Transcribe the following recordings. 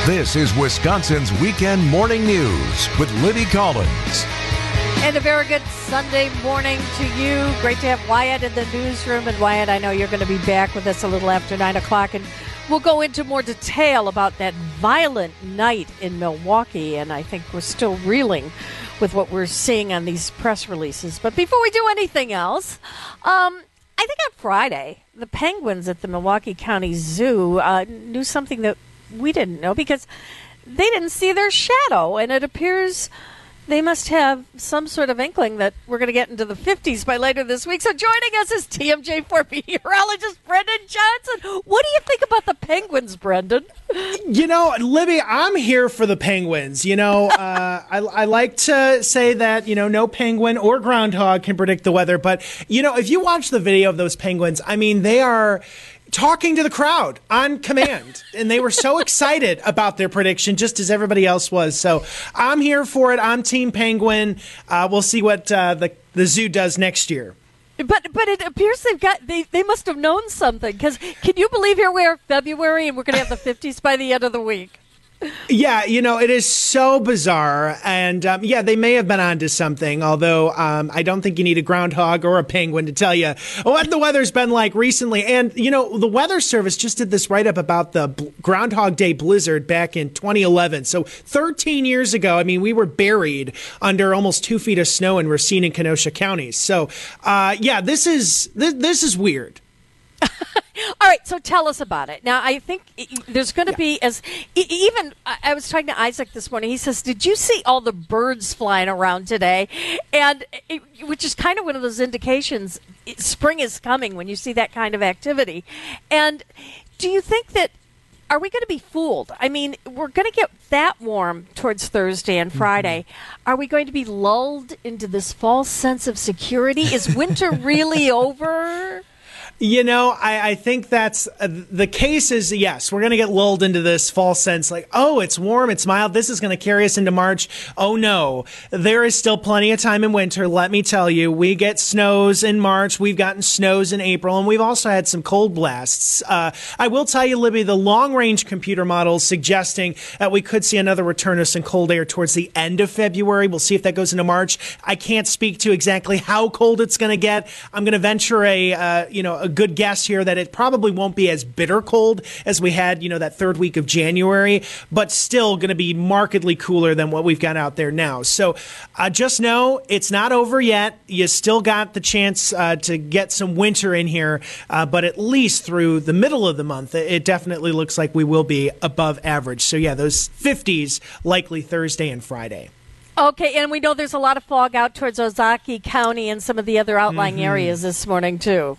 This is Wisconsin's Weekend Morning News with Libby Collins. And a very good Sunday morning to you. Great to have Wyatt in the newsroom. And Wyatt, I know you're going to be back with us a little after 9 o'clock. And we'll go into more detail about that violent night in Milwaukee. And I think we're still reeling with what we're seeing on these press releases. But before we do anything else, I think on Friday, the penguins at the Milwaukee County Zoo knew something that we didn't know, because they didn't see their shadow, and it appears they must have some sort of inkling that we're going to get into the 50s by later this week. So joining us is TMJ4 meteorologist Brendan Johnson. What do you think about the penguins, Brendan? You know, Libby, I'm here for the penguins. You know, I like to say that, you know, no penguin or groundhog can predict the weather. But, you know, if you watch the video of those penguins, I mean, they are talking to the crowd on command, and they were so excited about their prediction, just as everybody else was. So I'm here for it. I'm Team Penguin. We'll see what the zoo does next year. But it appears they must have known something, because can you believe here we are February and we're going to have the 50s by the end of the week? Yeah, you know, it is so bizarre. And yeah, they may have been onto something, although I don't think you need a groundhog or a penguin to tell you what the weather's been like recently. And, you know, the Weather Service just did this write-up about the Groundhog Day blizzard back in 2011. So 13 years ago, I mean, we were buried under almost 2 feet of snow in Racine and Kenosha counties. So, yeah, this is weird. All right, so tell us about it. Now, I think there's going to be, I was talking to Isaac this morning. He says, did you see all the birds flying around today? And which is kind of one of those indications spring is coming when you see that kind of activity. And do you think that, are we going to be fooled? I mean, we're going to get that warm towards Thursday and Friday. Mm-hmm. Are we going to be lulled into this false sense of security? Is winter really over? You know, I think that's the case is, yes, we're going to get lulled into this false sense like, oh, it's warm, it's mild, this is going to carry us into March. Oh, no, there is still plenty of time in winter. Let me tell you, we get snows in March. We've gotten snows in April, and we've also had some cold blasts. I will tell you, Libby, the long-range computer models suggesting that we could see another return of some cold air towards the end of February. We'll see if that goes into March. I can't speak to exactly how cold it's going to get. I'm going to venture a good guess here that it probably won't be as bitter cold as we had, you know, that third week of January, but still going to be markedly cooler than what we've got out there now. So just know it's not over yet. You still got the chance to get some winter in here, but at least through the middle of the month, it definitely looks like we will be above average. So yeah, those 50s likely Thursday and Friday. Okay, and we know there's a lot of fog out towards Ozaukee County and some of the other outlying areas this morning, too.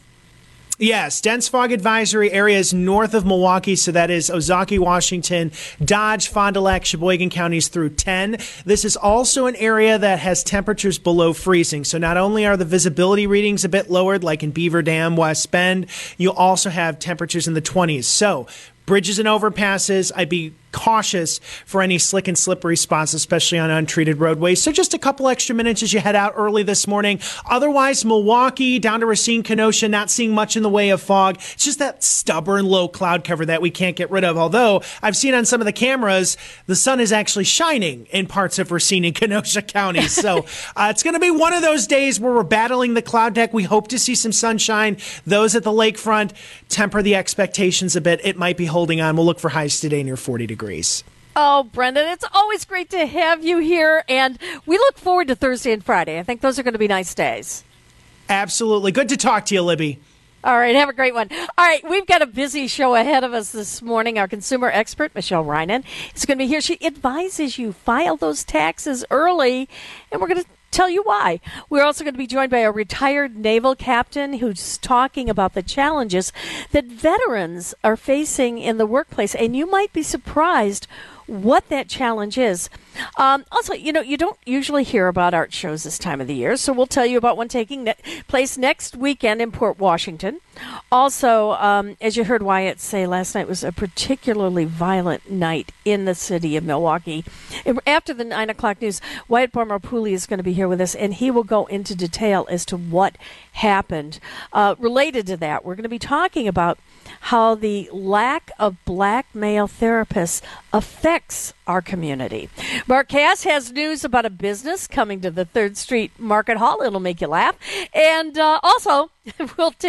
Yes, dense fog advisory areas north of Milwaukee, so that is Ozaukee, Washington, Dodge, Fond du Lac, Sheboygan counties through 10. This is also an area that has temperatures below freezing, so not only are the visibility readings a bit lowered, like in Beaver Dam, West Bend, you'll also have temperatures in the 20s. So bridges and overpasses, I'd be cautious for any slick and slippery spots, especially on untreated roadways. So just a couple extra minutes as you head out early this morning. Otherwise, Milwaukee down to Racine, Kenosha, not seeing much in the way of fog. It's just that stubborn low cloud cover that we can't get rid of. Although I've seen on some of the cameras, the sun is actually shining in parts of Racine and Kenosha counties. So it's going to be one of those days where we're battling the cloud deck. We hope to see some sunshine. Those at the lakefront, temper the expectations a bit. It might be holding on. We'll look for highs today near 40 degrees. Oh, Brendan, it's always great to have you here, and we look forward to Thursday and Friday. I think those are going to be nice days. Absolutely. Good to talk to you, Libby. All right, have a great one. All right, we've got a busy show ahead of us this morning. Our consumer expert, Michelle Reinen, is going to be here. She advises you file those taxes early, and we're going to tell you why. We're also going to be joined by a retired naval captain who's talking about the challenges that veterans are facing in the workplace, and you might be surprised what that challenge is. Also, you know, you don't usually hear about art shows this time of the year, so we'll tell you about one taking place next weekend in Port Washington. Also, as you heard Wyatt say, last night was a particularly violent night in the city of Milwaukee. After the 9 o'clock news, Wyatt Bormar-Pooley is going to be here with us, and he will go into detail as to what happened. Related to that, we're going to be talking about how the lack of black male therapists affects our community. Mark Cass has news about a business coming to the 3rd Street Market Hall. It'll make you laugh. And also, will it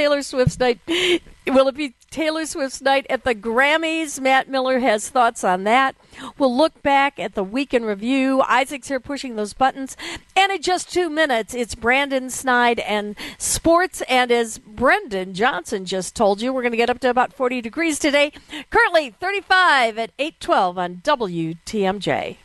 be Taylor Swift's night at the Grammys? Matt Miller has thoughts on that. We'll look back at the week in review. Isaac's here pushing those buttons. And in just 2 minutes, it's Brandon Snide and sports. And as Brendan Johnson just told you, we're going to get up to about 40 degrees today. Currently 35 at 8:12 on WTMJ.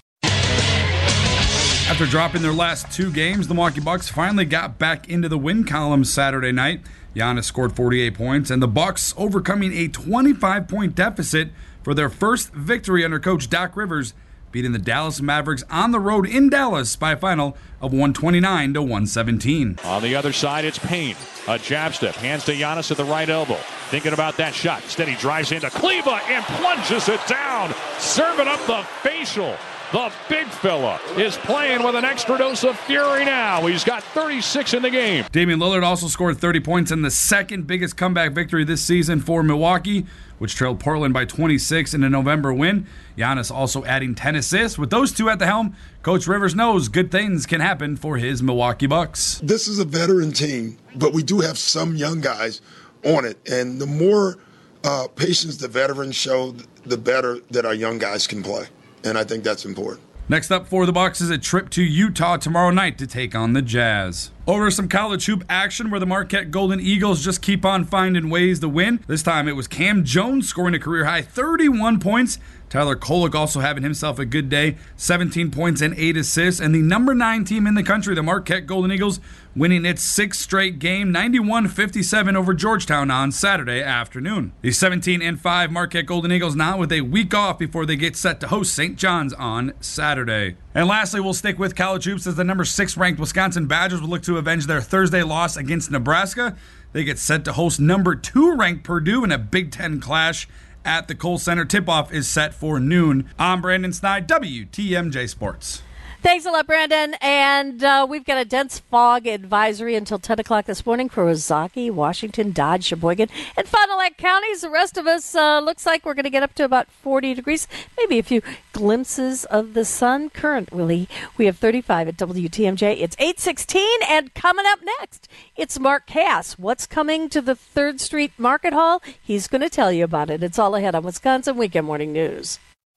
After dropping their last 2 games, the Milwaukee Bucks finally got back into the win column Saturday night. Giannis scored 48 points, and the Bucks overcoming a 25-point deficit for their first victory under coach Doc Rivers, beating the Dallas Mavericks on the road in Dallas by a final of 129-117. On the other side, it's Payne. A jab step, hands to Giannis at the right elbow. Thinking about that shot. Instead, he drives into Kleba and plunges it down. Serving up the facial. The big fella is playing with an extra dose of fury now. He's got 36 in the game. Damian Lillard also scored 30 points in the second biggest comeback victory this season for Milwaukee, which trailed Portland by 26 in a November win. Giannis also adding 10 assists. With those two at the helm, Coach Rivers knows good things can happen for his Milwaukee Bucks. This is a veteran team, but we do have some young guys on it. And the more patience the veterans show, the better that our young guys can play. And I think that's important. Next up for the Bucks is a trip to Utah tomorrow night to take on the Jazz. Over some college hoop action where the Marquette Golden Eagles just keep on finding ways to win. This time it was Cam Jones scoring a career-high 31 points. Tyler Kolek also having himself a good day, 17 points and 8 assists. And the number 9 team in the country, the Marquette Golden Eagles, winning its 6th straight game, 91-57 over Georgetown on Saturday afternoon. The 17-5 Marquette Golden Eagles now with a week off before they get set to host St. John's on Saturday. And lastly, we'll stick with college hoops as the number 6 ranked Wisconsin Badgers will look to avenge their Thursday loss against Nebraska. They get set to host number 2 ranked Purdue in a Big Ten clash at the Kohl Center. Tip-off is set for noon. I'm Brandon Snide, WTMJ Sports. Thanks a lot, Brandon. And we've got a dense fog advisory until 10 o'clock this morning for Ozaukee, Washington, Dodge, Sheboygan, and Fond du Lac counties. The rest of us looks like we're going to get up to about 40 degrees, maybe a few glimpses of the sun. Currently, we have 35 at WTMJ. It's 8:16, and coming up next, it's Mark Cass. What's coming to the 3rd Street Market Hall? He's going to tell you about it. It's all ahead on Wisconsin Weekend Morning News.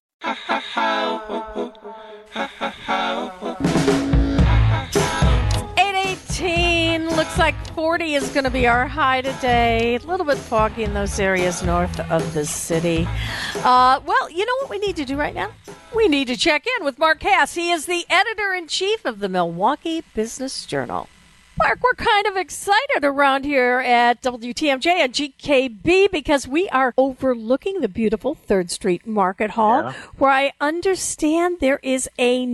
8:18, looks like 40 is going to be our high today. A little bit foggy in those areas north of the city. Well, you know what we need to do right now? We need to check in with Mark Cass. He is the editor-in-chief of the Milwaukee Business Journal. Mark, we're kind of excited around here at WTMJ and GKB because we are overlooking the beautiful 3rd Street Market Hall, where I understand there is a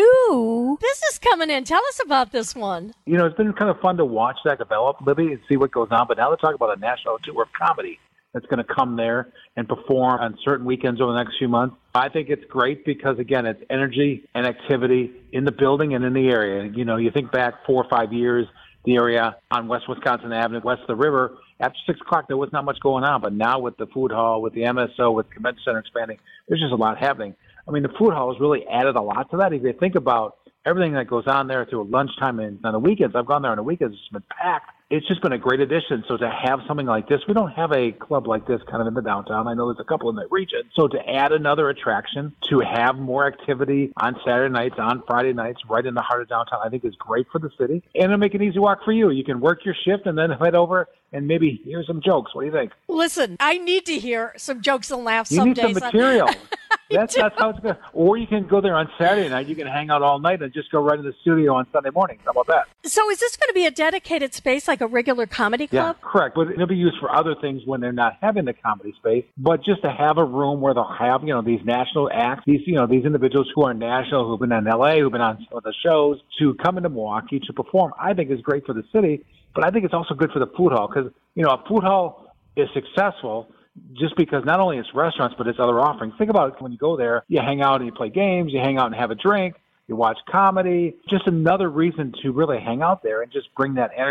new business coming in. Tell us about this one. You know, it's been kind of fun to watch that develop, Libby, and see what goes on. But now they're talking about a national tour of comedy that's going to come there and perform on certain weekends over the next few months. I think it's great because, again, it's energy and activity in the building and in the area. You know, you think back 4 or 5 years, the area on West Wisconsin Avenue, west of the river, after 6 o'clock, there was not much going on. But now with the food hall, with the MSO, with the convention center expanding, there's just a lot happening. I mean, the food hall has really added a lot to that. If you think about everything that goes on there through lunchtime and on the weekends, I've gone there on the weekends, it's been packed. It's just been a great addition. So to have something like this, we don't have a club like this kind of in the downtown. I know there's a couple in that region. So to add another attraction, to have more activity on Saturday nights, on Friday nights, right in the heart of downtown, I think is great for the city. And it'll make an easy walk for you. You can work your shift and then head over and maybe hear some jokes. What do you think? Listen, I need to hear some jokes and laughs you some days. You need some material. That's how it's going. Or you can go there on Saturday night. You can hang out all night and just go right to the studio on Sunday morning. How about that? So is this going to be a dedicated space like a regular comedy club? Yeah, correct. But it'll be used for other things when they're not having the comedy space. But just to have a room where they'll have, you know, these national acts, these individuals who are national, who've been in L.A., who've been on some of the shows, to come into Milwaukee to perform, I think is great for the city. But I think it's also good for the food hall because, you know, a food hall is successful just because not only it's restaurants, but it's other offerings. Think about it. When you go there, you hang out and you play games, you hang out and have a drink, you watch comedy. Just another reason to really hang out there and just bring that energy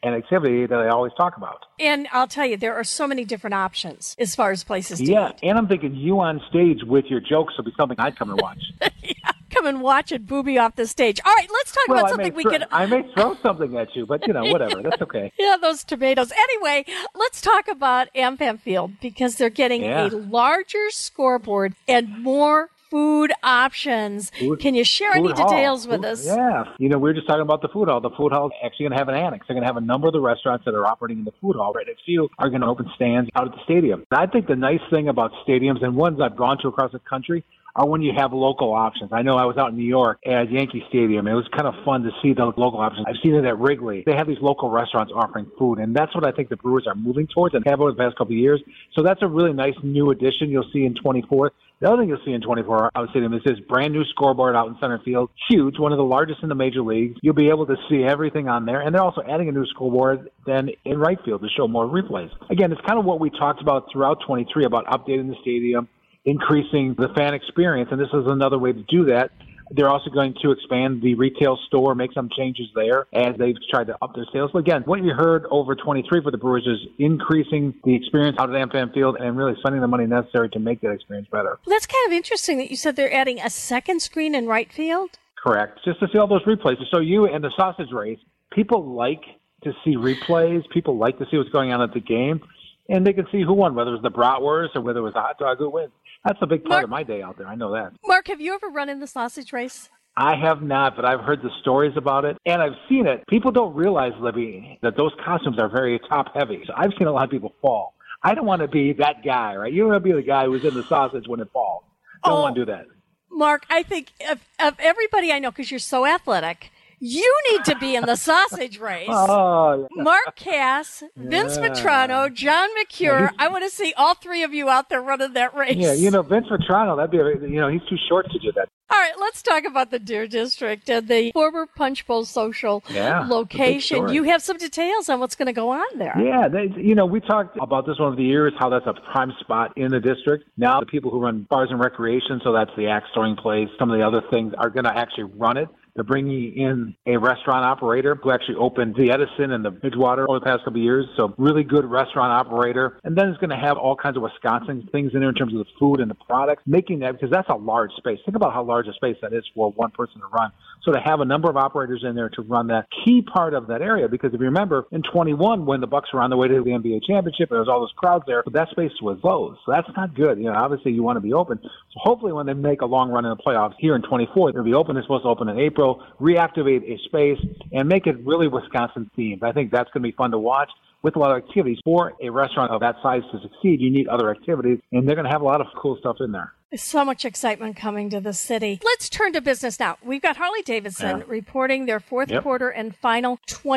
and activity that I always talk about. And I'll tell you, there are so many different options as far as places to Yeah, eat. and I'm thinking you on stage with your jokes will be something I'd come and watch. Come and watch it booby off the stage. All right, let's talk about something we can... I may throw something at you, but, whatever. That's okay. Yeah, those tomatoes. Anyway, let's talk about AmFam Field because they're getting a larger scoreboard and more food options. Can you share any details with us? Yeah. We were just talking about the food hall. The food hall is actually going to have an annex. They're going to have a number of the restaurants that are operating in the food hall right next to you are going to open stands out at the stadium. And I think the nice thing about stadiums and ones I've gone to across the country are when you have local options. I know I was out in New York at Yankee Stadium. It was kind of fun to see those local options. I've seen it at Wrigley. They have these local restaurants offering food, and that's what I think the Brewers are moving towards and have over the past couple of years. So that's a really nice new addition you'll see in 24. The other thing you'll see in 24 out Stadium is this brand new scoreboard out in center field. Huge, one of the largest in the major leagues. You'll be able to see everything on there. And they're also adding a new scoreboard then in right field to show more replays. Again, it's kind of what we talked about throughout 23 about updating the stadium, increasing the fan experience, and this is another way to do that. They're also going to expand the retail store, make some changes there as they've tried to up their sales. But again, what you heard over 23 for the Brewers is increasing the experience out at AmFam Field and really spending the money necessary to make that experience better. That's kind of interesting that you said they're adding a second screen in right field. Correct. Just to see all those replays. So you and the sausage race, people like to see replays. People like to see what's going on at the game. And they can see who won, whether it was the bratwurst or whether it was the hot dog, who wins. That's a big part of my day out there. I know that. Mark, have you ever run in the sausage race? I have not, but I've heard the stories about it, and I've seen it. People don't realize, Libby, that those costumes are very top-heavy. So I've seen a lot of people fall. I don't want to be that guy, right? You don't want to be the guy who's in the sausage when it falls. Don't want to do that. Mark, I think of everybody I know, because you're so athletic, you need to be in the sausage race. Oh, yeah. Mark Cass, Vince Vitrano, John McCure. I want to see all three of you out there running that race. Yeah, Vince Vitrano, that'd be, he's too short to do that. All right, let's talk about the Deer District and the former Punch Bowl Social location. You have some details on what's going to go on there. Yeah, we talked about this one over the years, how that's a prime spot in the district. Now the people who run bars and recreation, so that's the axe throwing place, some of the other things, are going to actually run it. They're bringing in a restaurant operator who actually opened the Edison and the Bridgewater over the past couple of years. So really good restaurant operator. And then it's going to have all kinds of Wisconsin things in there in terms of the food and the products, making that, because that's a large space. Think about how large a space that is for one person to run. So to have a number of operators in there to run that key part of that area, because if you remember in 21, when the Bucks were on the way to the NBA championship, there was all those crowds there, but that space was closed. So that's not good. Obviously you want to be open. So hopefully when they make a long run in the playoffs here in 24, they'll be open. They're supposed to open in April. Reactivate a space and make it really Wisconsin themed. I think that's going to be fun to watch with a lot of activities. For a restaurant of that size to succeed, you need other activities, and they're going to have a lot of cool stuff in there. There's so much excitement coming to the city. Let's turn to business now. We've got Harley-Davidson reporting their fourth quarter and final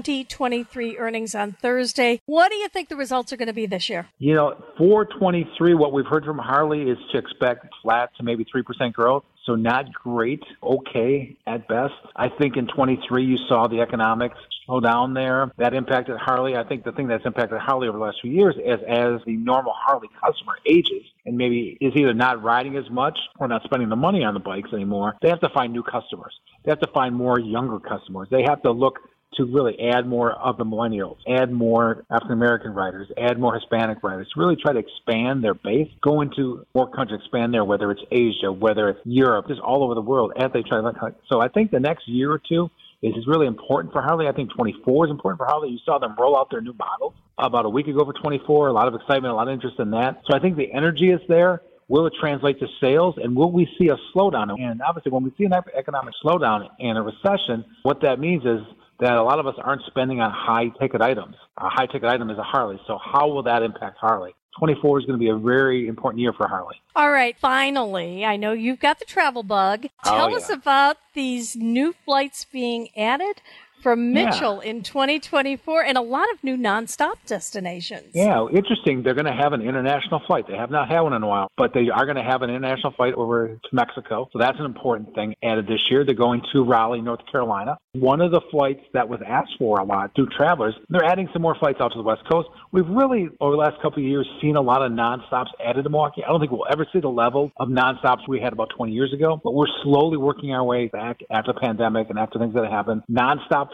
2023 earnings on Thursday. What do you think the results are going to be this year? For 23, what we've heard from Harley is to expect flat to maybe 3% growth. So not great, okay at best. I think in 23 you saw the economics slow down there. That impacted Harley. I think the thing that's impacted Harley over the last few years is as the normal Harley customer ages and maybe is either not riding as much or not spending the money on the bikes anymore, they have to find new customers. They have to find more younger customers. They have to look to really add more of the millennials, add more African-American riders, add more Hispanic riders, really try to expand their base, go into more countries, expand there, whether it's Asia, whether it's Europe, just all over the world, as they try to. So I think the next year or two is really important for Harley. I think 24 is important for Harley. You saw them roll out their new models about a week ago for 24, a lot of excitement, a lot of interest in that. So I think the energy is there. Will it translate to sales, and will we see a slowdown? And obviously, when we see an economic slowdown and a recession, what that means is that a lot of us aren't spending on high-ticket items. A high-ticket item is a Harley. So how will that impact Harley? 24 is going to be a very important year for Harley. All right, finally, I know you've got the travel bug. Tell us about these new flights being added from Mitchell in 2024 and a lot of new nonstop destinations. Yeah, interesting. They're going to have an international flight. They have not had one in a while, but they are going to have an international flight over to Mexico. So that's an important thing added this year. They're going to Raleigh, North Carolina. One of the flights that was asked for a lot through travelers, they're adding some more flights out to the West Coast. We've really, over the last couple of years, seen a lot of nonstops added to Milwaukee. I don't think we'll ever see the level of nonstops we had about 20 years ago, but we're slowly working our way back after the pandemic and after things that happened. Nonstop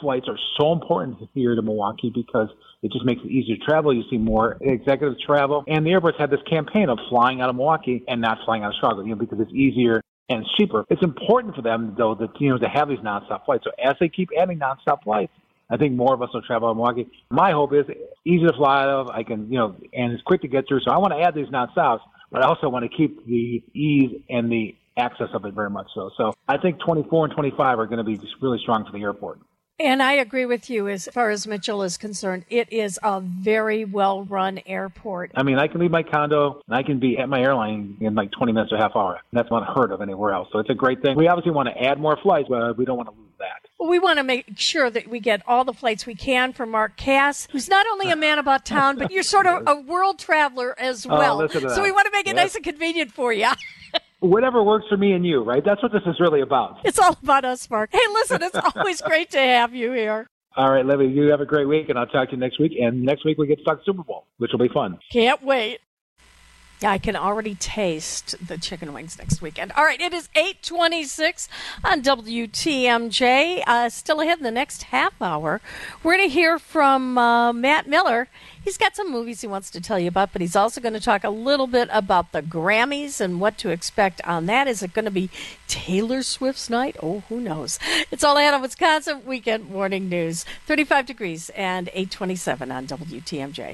flights are so important here to Milwaukee because it just makes it easier to travel. You see more executives travel. And the airports have this campaign of flying out of Milwaukee and not flying out of Chicago, because it's easier and it's cheaper. It's important for them, though, that, to have these nonstop flights. So as they keep adding nonstop flights, I think more of us will travel out of Milwaukee. My hope is easy to fly out of. I can, and it's quick to get through. So I want to add these nonstops, but I also want to keep the ease and the access of it very much so. So I think 24 and 25 are going to be just really strong for the airport. And I agree with you as far as Mitchell is concerned. It is a very well-run airport. I mean, I can leave my condo and I can be at my airline in like 20 minutes or half hour. That's not unheard of anywhere else. So it's a great thing. We obviously want to add more flights, but we don't want to lose that. Well, we want to make sure that we get all the flights we can for Mark Cass, who's not only a man about town, but you're sort of a world traveler as well. So we want to make it nice and convenient for you. Whatever works for me and you, right? That's what this is really about. It's all about us, Mark. Hey, listen, it's always great to have you here. All right, Libby, you have a great week, and I'll talk to you next week. And next week we get to talk Super Bowl, which will be fun. Can't wait. I can already taste the chicken wings next weekend. All right, it is 8:26 on WTMJ. Still ahead in the next half hour, we're going to hear from Matt Miller. He's got some movies he wants to tell you about, but he's also going to talk a little bit about the Grammys and what to expect on that. Is it going to be Taylor Swift's night? Oh, who knows? It's all ahead on Wisconsin Weekend Morning News. 35 degrees and 8:27 on WTMJ.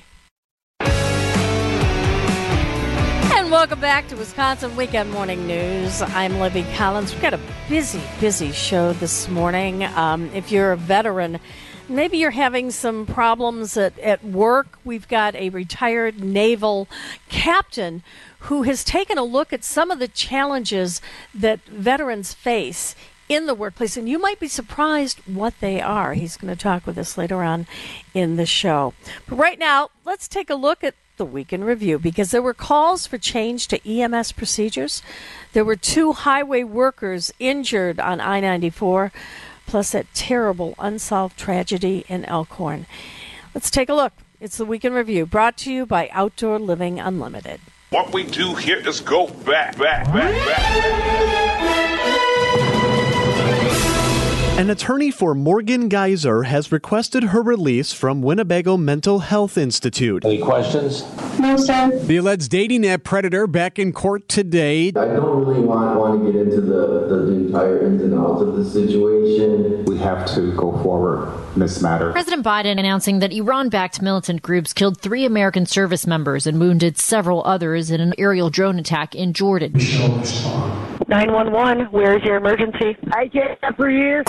And welcome back to Wisconsin Weekend Morning News. I'm Libby Collins. We've got a busy show this morning. If you're a veteran, maybe you're having some problems at work. We've got a retired naval captain who has taken a look at some of the challenges that veterans face in the workplace, and you might be surprised what they are. He's going to talk with us later on in the show. But right now, let's take a look at the week in review, because there were calls for change to EMS procedures. There were 2 highway workers injured on I-94, plus that terrible unsolved tragedy in Elkhorn. Let's take a look. It's the week in review, brought to you by Outdoor Living Unlimited. What we do here is go back. An attorney for Morgan Geyser has requested her release from Winnebago Mental Health Institute. Any questions? No, sir. The alleged dating app predator back in court today. I don't really want to get into the entire ins and outs of the situation. We have to go forward in this matter. President Biden announcing that Iran-backed militant groups killed 3 American service members and wounded several others in an aerial drone attack in Jordan. 911, where's your emergency? I can't for you.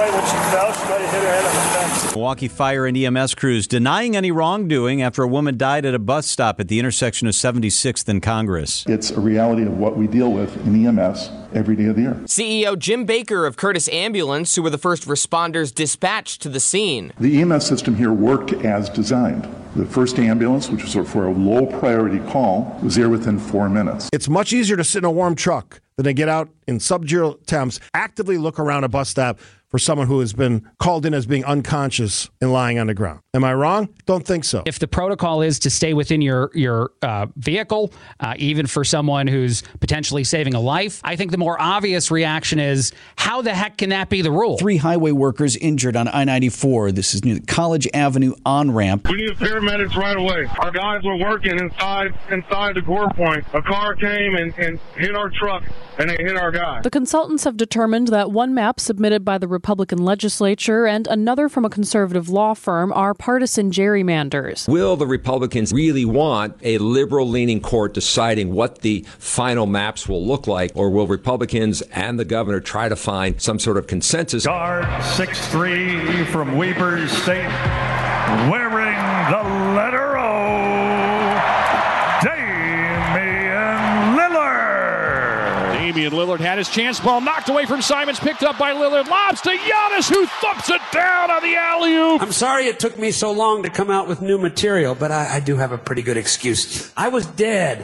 Milwaukee Fire and EMS crews denying any wrongdoing after a woman died at a bus stop at the intersection of 76th and Congress. It's a reality of what we deal with in EMS every day of the year. CEO Jim Baker of Curtis Ambulance, who were the first responders dispatched to the scene. The EMS system here worked as designed. The first ambulance, which was for a low priority call, was there within 4 minutes. It's much easier to sit in a warm truck than to get out in sub-zero temps, actively look around a bus stop for someone who has been called in as being unconscious and lying on the ground. Am I wrong? Don't think so. If the protocol is to stay within your vehicle, even for someone who's potentially saving a life, I think the more obvious reaction is, how the heck can that be the rule? 3 highway workers injured on I-94. This is near the College Avenue on-ramp. We need paramedics right away. Our guys were working inside the gore point. A car came and hit our truck, and they hit our guy. The consultants have determined that one map submitted by the Republican legislature and another from a conservative law firm are partisan gerrymanders. Will the Republicans really want a liberal-leaning court deciding what the final maps will look like, or will Republicans and the governor try to find some sort of consensus? Guard 6'3" from Weber State, wearing the letter O, Damian Lillard had his chance. Ball knocked away from Simons, picked up by Lillard. Lobs to Giannis, who thumps it down on the alley-oop. I'm sorry it took me so long to come out with new material, but I do have a pretty good excuse. I was dead.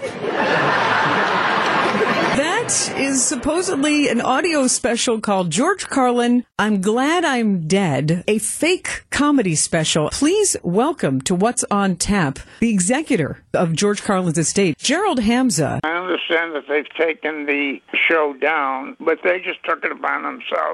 That is supposedly an audio special called George Carlin, I'm Glad I'm Dead, a fake comedy special. Please welcome to What's on Tap, the executor of George Carlin's estate, Gerald Hamza. I understand that they've taken the show down, but they just took it upon themselves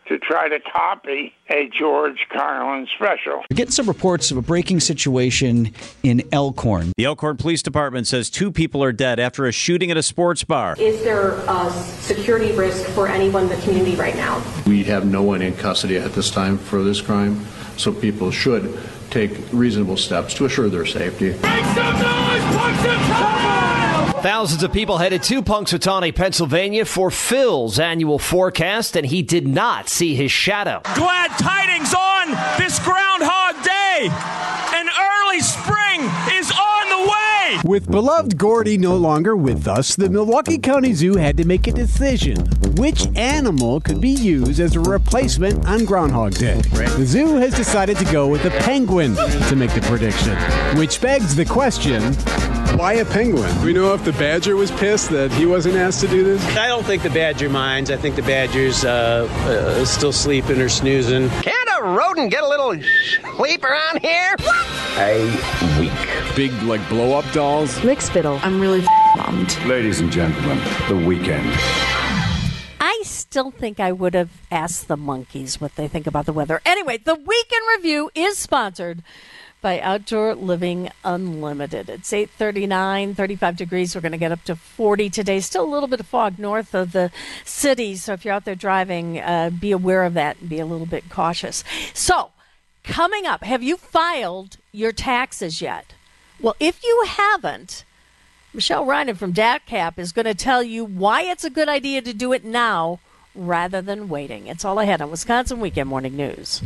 to try to copy a George Carlin special. We're getting some reports of a breaking situation in Elkhorn. The Elkhorn Police Department says 2 people are dead after a shooting at a sports bar. Is there a security risk for anyone in the community right now? We have no one in custody at this time for this crime, so people should take reasonable steps to assure their safety. Make some noise, Punxsutawney! Thousands of people headed to Punxsutawney, Pennsylvania for Phil's annual forecast, and he did not see his shadow. Glad tidings on this Groundhog Day! An early spring is on the way! With beloved Gordy no longer with us, the Milwaukee County Zoo had to make a decision. Which animal could be used as a replacement on Groundhog Day? The zoo has decided to go with a penguin to make the prediction, which begs the question, why a penguin? Do we know if the badger was pissed that he wasn't asked to do this? I don't think the badger minds. I think the badger's still sleeping or snoozing. Can't a rodent get a little sleep around here? A week. Big, like, blow-up dolls. Lickspittle. I'm really bummed. Ladies and gentlemen, The Weekend. I still think I would have asked the monkeys what they think about the weather. Anyway, the Weekend Review is sponsored by Outdoor Living Unlimited. It's 8:39, 35 degrees. We're going to get up to 40 today. Still a little bit of fog north of the city, so if you're out there driving, be aware of that and be a little bit cautious. So, coming up, have you filed your taxes yet? Well, if you haven't, Michelle Reinen from DATCAP is going to tell you why it's a good idea to do it now rather than waiting. It's all ahead on Wisconsin Weekend Morning News.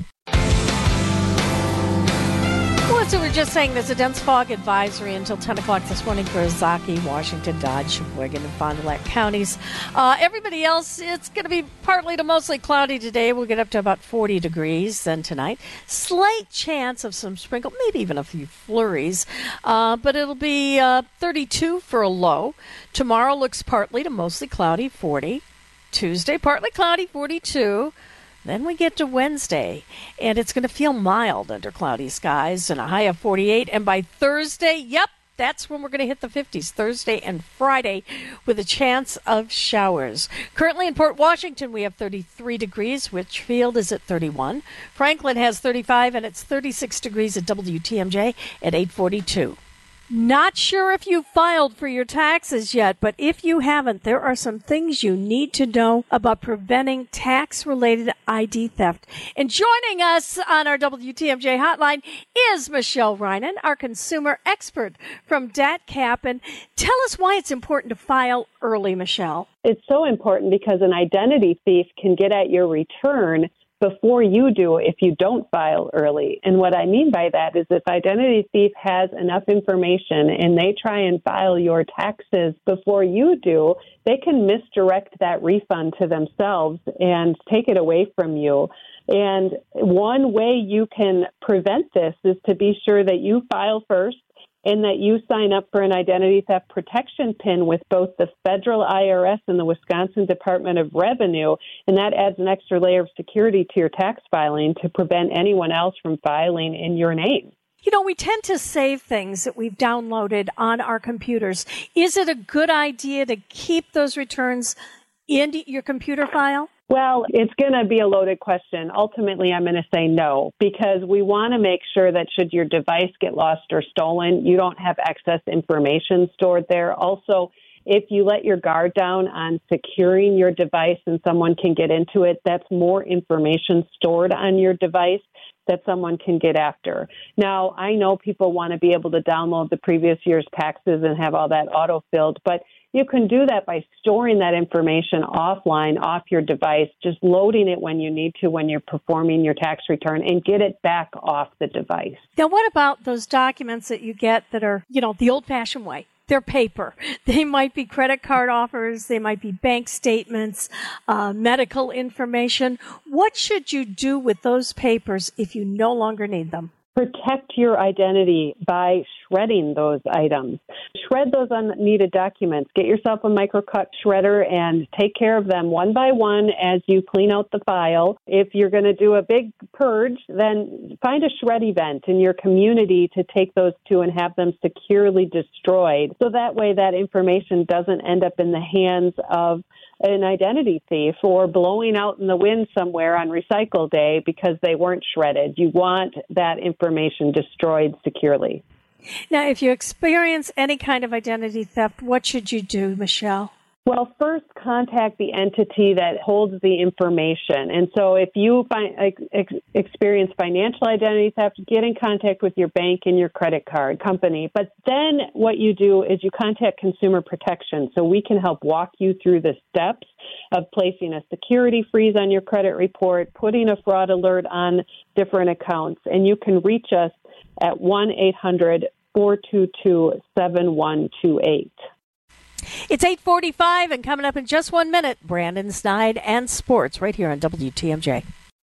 Well, so we're just saying there's a dense fog advisory until 10 o'clock this morning for Zaki, Washington, Dodge, Sheboygan, and Fond du Lac counties. Everybody else, it's going to be partly to mostly cloudy today. We'll get up to about 40 degrees then tonight. Slight chance of some sprinkle, maybe even a few flurries, but it'll be 32 for a low. Tomorrow looks partly to mostly cloudy, 40. Tuesday, partly cloudy, 42. Then we get to Wednesday, and it's going to feel mild under cloudy skies and a high of 48. And by Thursday, yep, that's when we're going to hit the 50s, Thursday and Friday, with a chance of showers. Currently in Port Washington, we have 33 degrees. Richfield is at 31. Franklin has 35, and it's 36 degrees at WTMJ at 8:42. Not sure if you filed for your taxes yet, but if you haven't, there are some things you need to know about preventing tax-related ID theft. And joining us on our WTMJ hotline is Michelle Reinen, our consumer expert from DATCAP. And tell us why it's important to file early, Michelle. It's so important because an identity thief can get at your return before you do if you don't file early. And what I mean by that is if identity thief has enough information and they try and file your taxes before you do, they can misdirect that refund to themselves and take it away from you. And one way you can prevent this is to be sure that you file first and that you sign up for an identity theft protection PIN with both the federal IRS and the Wisconsin Department of Revenue, and that adds an extra layer of security to your tax filing to prevent anyone else from filing in your name. You know, we tend to save things that we've downloaded on our computers. Is it a good idea to keep those returns in your computer file? Well, it's going to be a loaded question. Ultimately, I'm going to say no, because we want to make sure that should your device get lost or stolen, you don't have excess information stored there. Also, if you let your guard down on securing your device and someone can get into it, that's more information stored on your device that someone can get after. Now, I know people want to be able to download the previous year's taxes and have all that auto-filled, but you can do that by storing that information offline off your device, just loading it when you need to when you're performing your tax return, and get it back off the device. Now, what about those documents that you get that are, you know, the old-fashioned way? They're paper. They might be credit card offers. They might be bank statements, medical information. What should you do with those papers if you no longer need them? Protect your identity by shredding those items. Shred those unneeded documents. Get yourself a microcut shredder and take care of them one by one as you clean out the file. If you're going to do a big purge, then find a shred event in your community to take those to and have them securely destroyed. So that way that information doesn't end up in the hands of an identity thief or blowing out in the wind somewhere on recycle day because they weren't shredded. You want that information destroyed securely. Now, if you experience any kind of identity theft, what should you do, Michelle? Well, first, contact the entity that holds the information. And so if you experience financial identity theft, get in contact with your bank and your credit card company. But then what you do is you contact Consumer Protection so we can help walk you through the steps of placing a security freeze on your credit report, putting a fraud alert on different accounts. And you can reach us at 1-800-422-7128. It's 8:45, and coming up in just 1 minute, Brandon Snide and sports right here on WTMJ.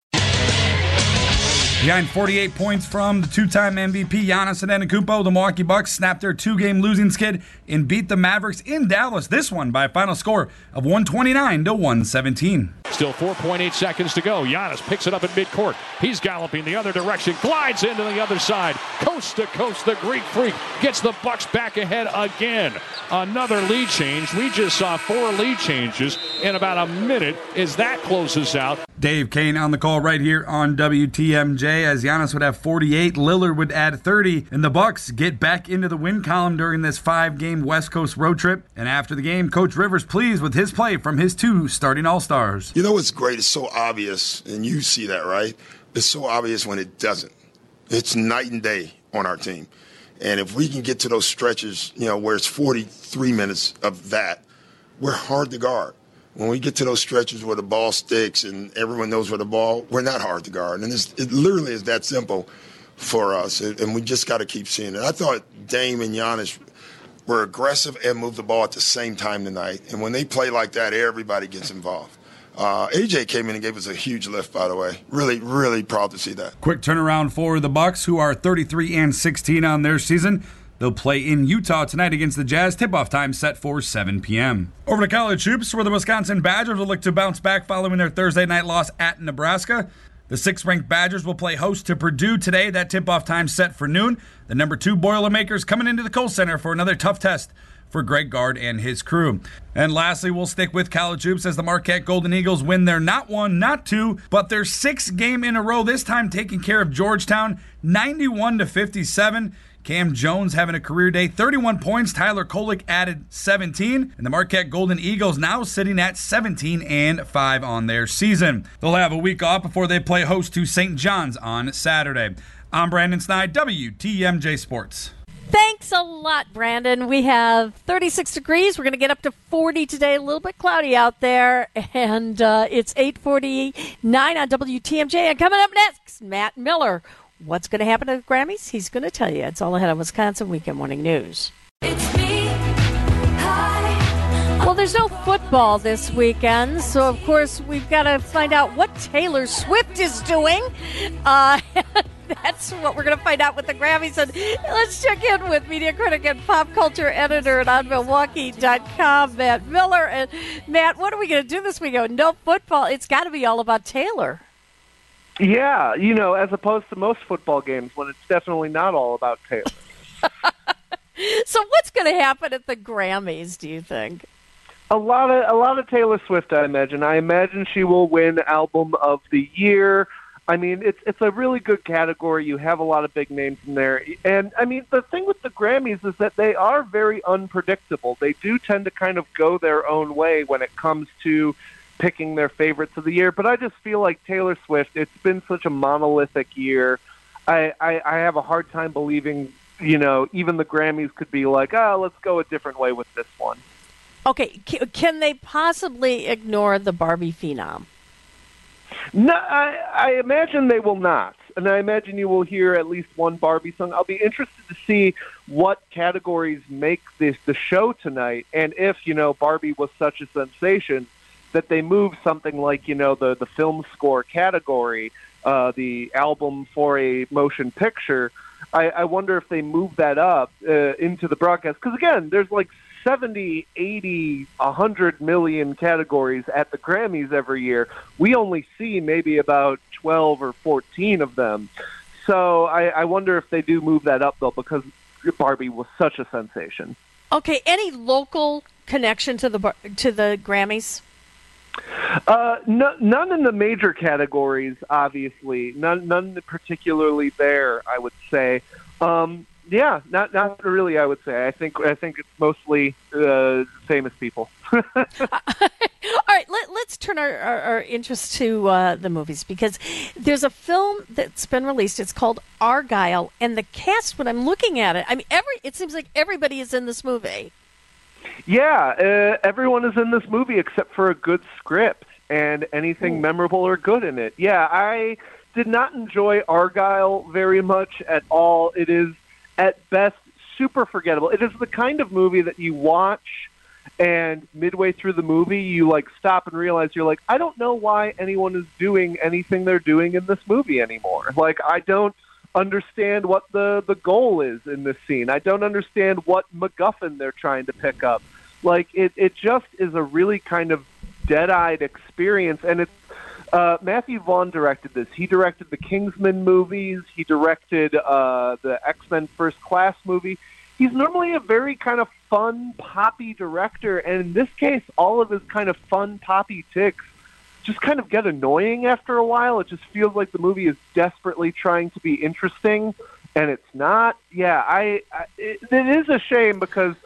Behind 48 points from the two-time MVP Giannis Antetokounmpo, the Milwaukee Bucks snapped their two-game losing skid and beat the Mavericks in Dallas. This one by a final score of 129-117. Still 4.8 seconds to go. Giannis picks it up in midcourt. He's galloping the other direction, glides into the other side, coast to coast. The Greek Freak gets the Bucks back ahead again. Another lead change. We just saw 4 lead changes in about a minute as that closes out. Dave Kane on the call right here on WTMJ as Giannis would have 48, Lillard would add 30, and the Bucks get back into the win column during this 5-game West Coast road trip. And after the game, Coach Rivers pleased with his play from his 2 starting All-Stars. You know what's great? It's so obvious, and you see that, right? It's so obvious when it doesn't. It's night and day on our team. And if we can get to those stretches, where it's 43 minutes of that, we're hard to guard. When we get to those stretches where the ball sticks and everyone knows where the ball, we're not hard to guard. And it literally is that simple for us. And we just got to keep seeing it. I thought Dame and Giannis were aggressive and moved the ball at the same time tonight. And when they play like that, everybody gets involved. AJ came in and gave us a huge lift, by the way. Really, really proud to see that. Quick turnaround for the Bucks, who are 33-16 on their season. They'll play in Utah tonight against the Jazz. Tip-off time set for 7 p.m. Over to college hoops, where the Wisconsin Badgers will look to bounce back following their Thursday night loss at Nebraska. The 6th-ranked Badgers will play host to Purdue today. That tip-off time set for noon. The number 2 Boilermakers coming into the Kohl Center for another tough test for Greg Gard and his crew. And lastly, we'll stick with college hoops as the Marquette Golden Eagles win their not 1, not 2, but their 6th game in a row, this time taking care of Georgetown, 91-57. Cam Jones having a career day, 31 points. Tyler Kolek added 17. And the Marquette Golden Eagles now sitting at 17-5 on their season. They'll have a week off before they play host to St. John's on Saturday. I'm Brandon Snide, WTMJ Sports. Thanks a lot, Brandon. We have 36 degrees. We're going to get up to 40 today. A little bit cloudy out there. And it's 8:49 on WTMJ. And coming up next, Matt Miller. What's going to happen at the Grammys? He's going to tell you. It's all ahead on Wisconsin Weekend Morning News. Well, there's no football this weekend, so of course we've got to find out what Taylor Swift is doing. That's what we're going to find out with the Grammys. And let's check in with media critic and pop culture editor at OnMilwaukee.com, Matt Miller. And Matt, what are we going to do this weekend? No football. It's got to be all about Taylor. Yeah, as opposed to most football games when it's definitely not all about Taylor. So what's going to happen at the Grammys, do you think? A lot of Taylor Swift, I imagine. I imagine she will win Album of the Year. I mean, it's a really good category. You have a lot of big names in there. And, I mean, the thing with the Grammys is that they are very unpredictable. They do tend to kind of go their own way when it comes to picking their favorites of the year, but I just feel like Taylor Swift, it's been such a monolithic year. I have a hard time believing, even the Grammys could be like, let's go a different way with this one. Okay, can they possibly ignore the Barbie phenom? No, I imagine they will not. And I imagine you will hear at least one Barbie song. I'll be interested to see what categories make the show tonight, and if, Barbie was such a sensation, that they move something like, the film score category, the album for a motion picture. I wonder if they move that up into the broadcast. Because, again, there's like 70, 80, 100 million categories at the Grammys every year. We only see maybe about 12 or 14 of them. So I wonder if they do move that up, though, because Barbie was such a sensation. Okay, any local connection to the Grammys? None in the major categories, obviously. None particularly there, I would say. Not really, I would say. I think it's mostly famous people. All right, let's turn our interest to the movies, because there's a film that's been released. It's called Argylle, and the cast, when I'm looking at it, I mean, it seems like everybody is in this movie. Yeah, everyone is in this movie except for a good script and anything memorable or good in it. Yeah, I did not enjoy Argylle very much at all. It is, at best, super forgettable. It is the kind of movie that you watch and midway through the movie you stop and realize you're like, I don't know why anyone is doing anything they're doing in this movie anymore. I don't understand what the goal is in this scene. I don't understand what MacGuffin they're trying to pick up. It just is a really kind of dead-eyed experience, and it's Matthew Vaughn directed this. He directed the Kingsman movies. He directed the X-Men First Class movie. He's normally a very kind of fun, poppy director, and in this case, all of his kind of fun, poppy ticks just kind of get annoying after a while. It just feels like the movie is desperately trying to be interesting, and it's not. Yeah, it is a shame because,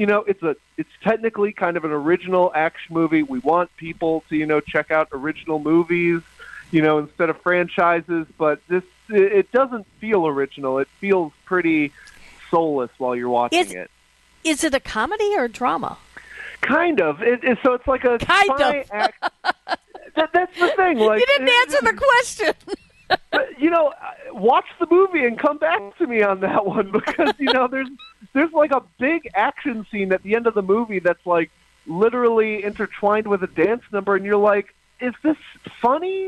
it's technically kind of an original action movie. We want people to, check out original movies, instead of franchises, but it doesn't feel original. It feels pretty soulless while you're watching it. Is it a comedy or a drama? Kind of. So it's like a spy act. That's the thing. You didn't answer the question. But, watch the movie and come back to me on that one, because there's a big action scene at the end of the movie that's literally intertwined with a dance number, and you're like, is this funny?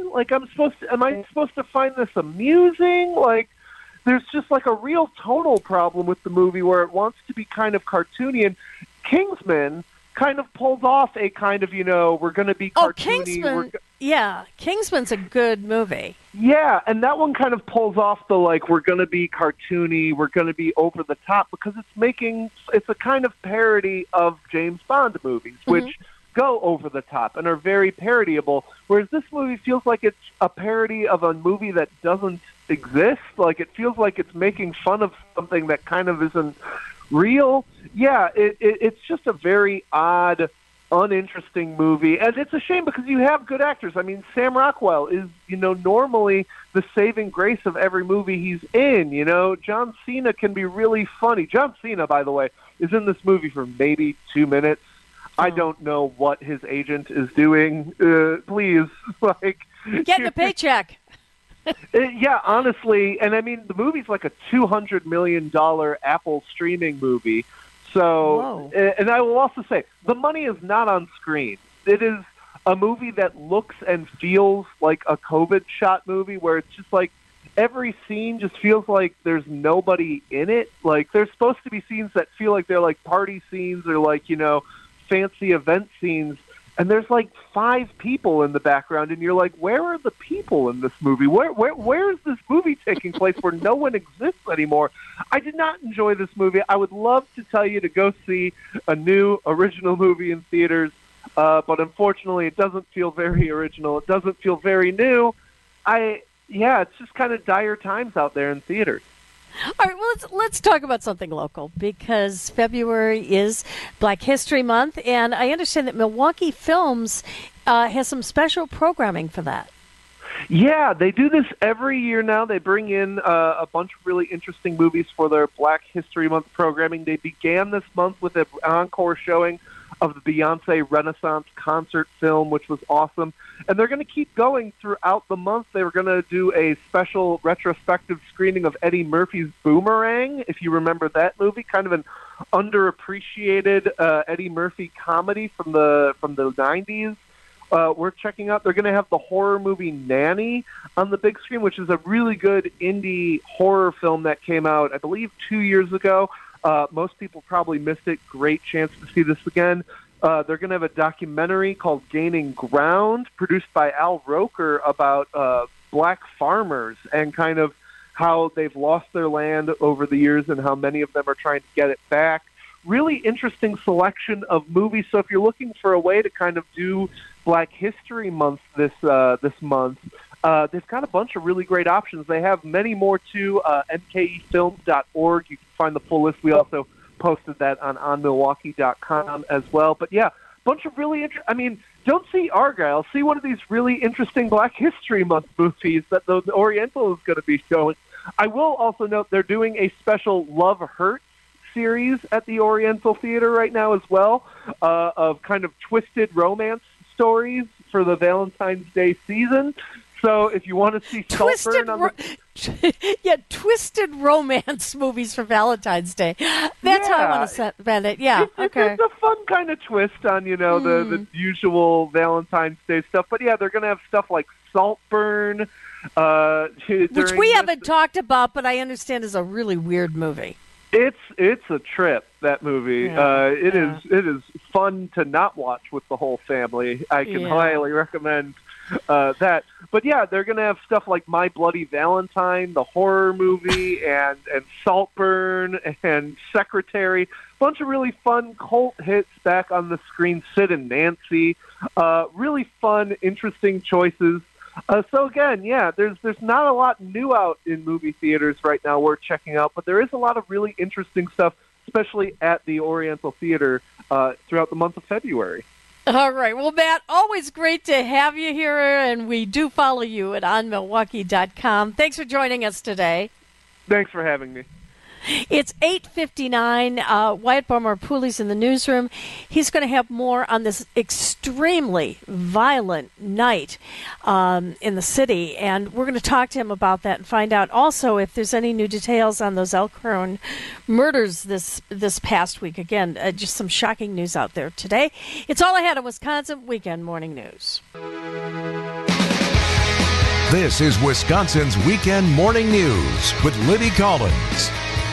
Am I supposed to find this amusing? There's just a real tonal problem with the movie where it wants to be kind of cartoony, and Kingsman kind of pulls off a kind of, we're going to be cartoony. Kingsman's a good movie. Yeah, and that one kind of pulls off the, we're going to be cartoony, we're going to be over the top, because it's a kind of parody of James Bond movies, which go over the top and are very parodyable, whereas this movie feels like it's a parody of a movie that doesn't exist. It feels like it's making fun of something that kind of isn't real. Yeah, it's just a very odd, uninteresting movie, and it's a shame because you have good actors. I mean, Sam Rockwell is, normally the saving grace of every movie he's in. John Cena can be really funny. John Cena, by the way, is in this movie for maybe 2 minutes. I don't know what his agent is doing. Please, getting a paycheck. Yeah, honestly, and I mean, the movie's like a $200 million Apple streaming movie. So, and I will also say, the money is not on screen. It is a movie that looks and feels like a COVID shot movie, where it's just every scene just feels like there's nobody in it. There's supposed to be scenes that feel like they're party scenes or fancy event scenes, and there's 5 people in the background, and you're like, where are the people in this movie? Where is this movie taking place where no one exists anymore? I did not enjoy this movie. I would love to tell you to go see a new original movie in theaters, but unfortunately it doesn't feel very original. It doesn't feel very new. It's just kind of dire times out there in theaters. All right, well, let's talk about something local, because February is Black History Month, and I understand that Milwaukee Films has some special programming for that. Yeah, they do this every year now. They bring in a bunch of really interesting movies for their Black History Month programming. They began this month with an encore showing of the Beyonce Renaissance concert film, which was awesome. And they're going to keep going throughout the month. They were going to do a special retrospective screening of Eddie Murphy's Boomerang, if you remember that movie, kind of an underappreciated Eddie Murphy comedy from the 90s. We're checking out. They're going to have the horror movie Nanny on the big screen, which is a really good indie horror film that came out, I believe, 2 years ago. Most people probably missed it. Great chance to see this again. They're going to have a documentary called Gaining Ground, produced by Al Roker, about black farmers and kind of how they've lost their land over the years and how many of them are trying to get it back. really interesting selection of movies. So if you're looking for a way to kind of do Black History Month this month, they've got a bunch of really great options. They have many more too. MKEfilms.org. You can find the full list. We also posted that on onmilwaukee.com as well. But yeah, bunch of really don't see Argyle. See one of these really interesting Black History Month movies that the Oriental is going to be showing. I will also note they're doing a special Love Hurts series at the Oriental Theater right now as well, of kind of twisted romance stories for the Valentine's Day season. So if you want to see Saltburn on twisted romance movies for Valentine's Day. That's how I want to spend it. Yeah, okay. It's a fun kind of twist on, the usual Valentine's Day stuff. But yeah, they're going to have stuff like Saltburn, which we haven't talked about, but I understand is a really weird movie. It's a trip, that movie. Yeah. It is fun to not watch with the whole family. I can highly recommend that. But yeah, they're going to have stuff like My Bloody Valentine, the horror movie, and Saltburn and Secretary. Bunch of really fun cult hits back on the screen. Sid and Nancy. Really fun, interesting choices. So again, yeah, there's not a lot new out in movie theaters right now worth checking out, but there is a lot of really interesting stuff, especially at the Oriental Theater throughout the month of February. All right. Well, Matt, always great to have you here, and we do follow you at onmilwaukee.com. Thanks for joining us today. Thanks for having me. It's 8:59. Wyatt Barmore-Pooley's in the newsroom. He's going to have more on this extremely violent night in the city, and we're going to talk to him about that and find out also if there's any new details on those Elkhorn murders this past week. Again, just some shocking news out there today. It's all I had on Wisconsin Weekend Morning News. This is Wisconsin's Weekend Morning News with Libby Collins.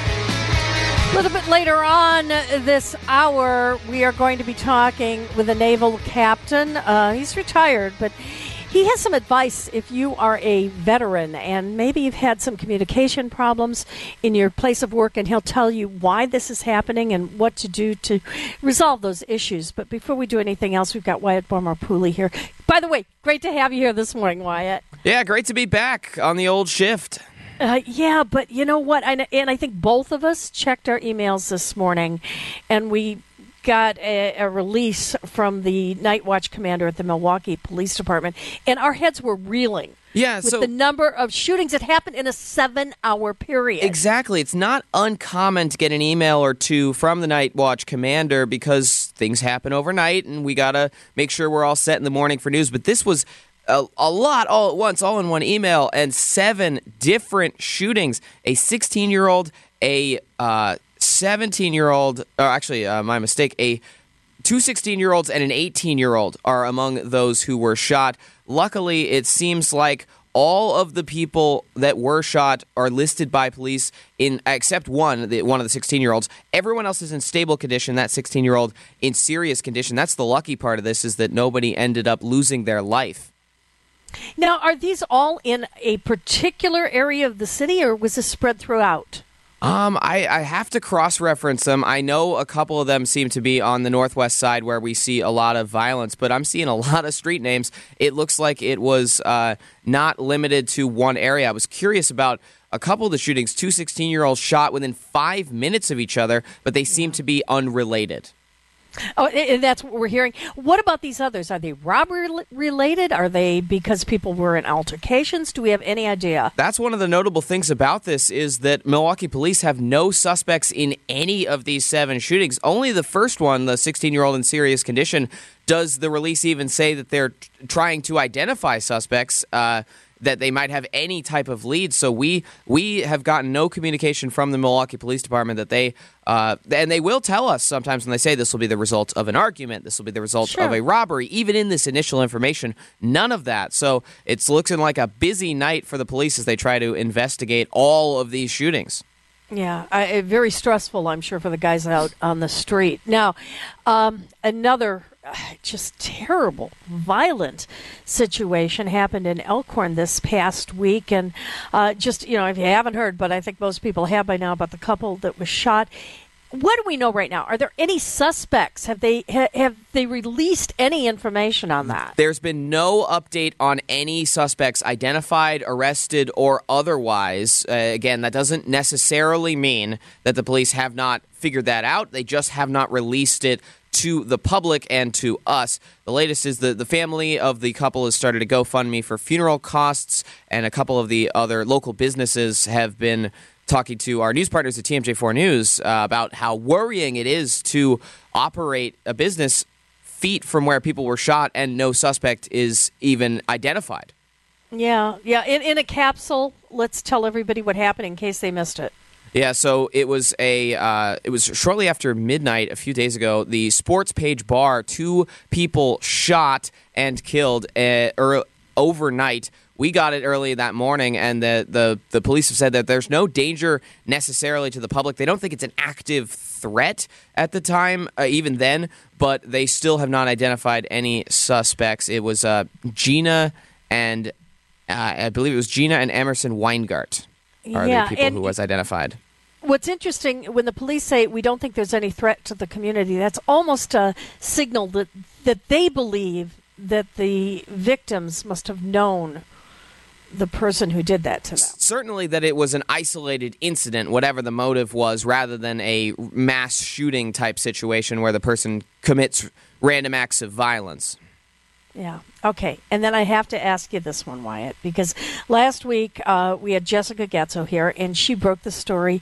A little bit later on this hour, we are going to be talking with a naval captain. He's retired, but he has some advice if you are a veteran and maybe you've had some communication problems in your place of work, and he'll tell you why this is happening and what to do to resolve those issues. But before we do anything else, we've got Wyatt Barmore-Pooley here. By the way, great to have you here this morning, Wyatt. Yeah, great to be back on the old shift. Yeah, but you know what? I think both of us checked our emails this morning, and we got a release from the night watch commander at the Milwaukee Police Department, and our heads were reeling. Yeah, with the number of shootings that happened in a 7-hour period. Exactly. It's not uncommon to get an email or two from the night watch commander because things happen overnight, and we got to make sure we're all set in the morning for news. But this was a lot all at once, all in one email, and 7 different shootings. A 16-year-old, a 17-year-old, or actually, my mistake, two 16-year-olds and an 18-year-old are among those who were shot. Luckily, it seems like all of the people that were shot are listed by police except one of the 16-year-olds. Everyone else is in stable condition. That 16-year-old in serious condition. That's the lucky part of this, is that nobody ended up losing their life. Now, are these all in a particular area of the city, or was this spread throughout? I have to cross-reference them. I know a couple of them seem to be on the northwest side where we see a lot of violence, but I'm seeing a lot of street names. It looks like it was not limited to one area. I was curious about a couple of the shootings. 2 16-year-olds shot within 5 minutes of each other, but they seem to be unrelated. Oh, and that's what we're hearing. What about these others? Are they robbery-related? Are they because people were in altercations? Do we have any idea? That's one of the notable things about this, is that Milwaukee police have no suspects in any of these 7 shootings. Only the first one, the 16-year-old in serious condition, does the release even say that they're trying to identify suspects, that they might have any type of lead. So we have gotten no communication from the Milwaukee Police Department that they and they will tell us sometimes when they say this will be the result of an argument, this will be the result of a robbery. Even in this initial information, none of that. So it's looking like a busy night for the police as they try to investigate all of these shootings. Yeah, very stressful, I'm sure, for the guys out on the street. Now, another just terrible, violent situation happened in Elkhorn this past week. And if you haven't heard, but I think most people have by now, about the couple that was shot. what do we know right now? Are there any suspects? Have they released any information on that? There's been no update on any suspects identified, arrested, or otherwise. Again, that doesn't necessarily mean that the police have not figured that out. They just have not released it to the public and to us. The latest is the family of the couple has started a GoFundMe for funeral costs, and a couple of the other local businesses have been talking to our news partners at TMJ4 News about how worrying it is to operate a business feet from where people were shot and no suspect is even identified. Yeah. In a capsule, let's tell everybody what happened in case they missed it. Yeah, so it was shortly after midnight a few days ago. The Sports Page Bar, 2 people shot and killed overnight. We got it early that morning, and the police have said that there's no danger necessarily to the public. They don't think it's an active threat at the time, even then, but they still have not identified any suspects. It was Gina and I believe it was Gina and Emerson Weingart are the people who was identified. What's interesting, when the police say we don't think there's any threat to the community, that's almost a signal that they believe that the victims must have known the person who did that to them. Certainly that it was an isolated incident, whatever the motive was, rather than a mass shooting type situation where the person commits random acts of violence. Yeah. Okay. And then I have to ask you this one, Wyatt, because last week we had Jessica Gatzo here, and she broke the story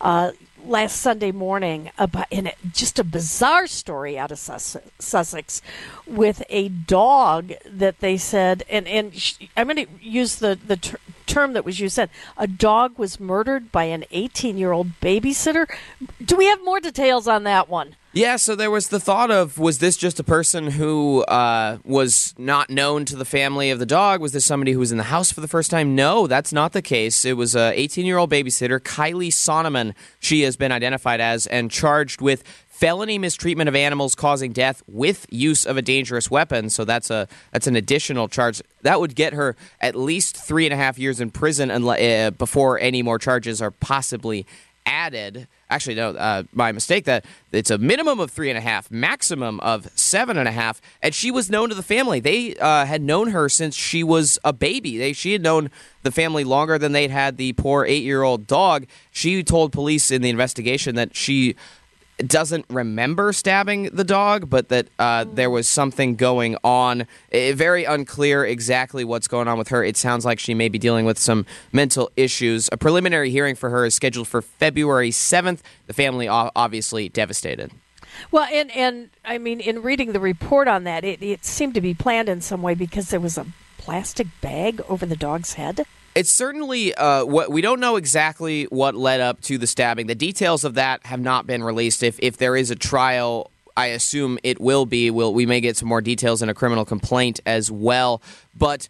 last Sunday morning about just a bizarre story out of Sussex with a dog that they said, and I'm going to use the term that was used, said a dog was murdered by an 18-year-old babysitter. Do we have more details on that one? Yeah, so there was the thought of, was this just a person who was not known to the family of the dog? Was this somebody who was in the house for the first time? No, that's not the case. It was an 18-year-old babysitter, Kylie Sonneman, she has been identified as, and charged with felony mistreatment of animals causing death with use of a dangerous weapon. So that's an additional charge. That would get her at least 3.5 years in prison before any more charges are possibly added. Actually, no, my mistake. That it's a minimum of 3.5, maximum of 7.5, and she was known to the family. They had known her since she was a baby. She had known the family longer than they'd had the poor 8-year-old dog. She told police in the investigation that she doesn't remember stabbing the dog, but that there was something going on. Very unclear exactly what's going on with her. It sounds like she may be dealing with some mental issues. A preliminary hearing for her is scheduled for February 7th. The family obviously devastated. Well, and I mean, in reading the report on that, it seemed to be planned in some way because there was a plastic bag over the dog's head. It's certainly what we don't know exactly what led up to the stabbing. The details of that have not been released. If there is a trial, I assume it will be. We may get some more details in a criminal complaint as well. But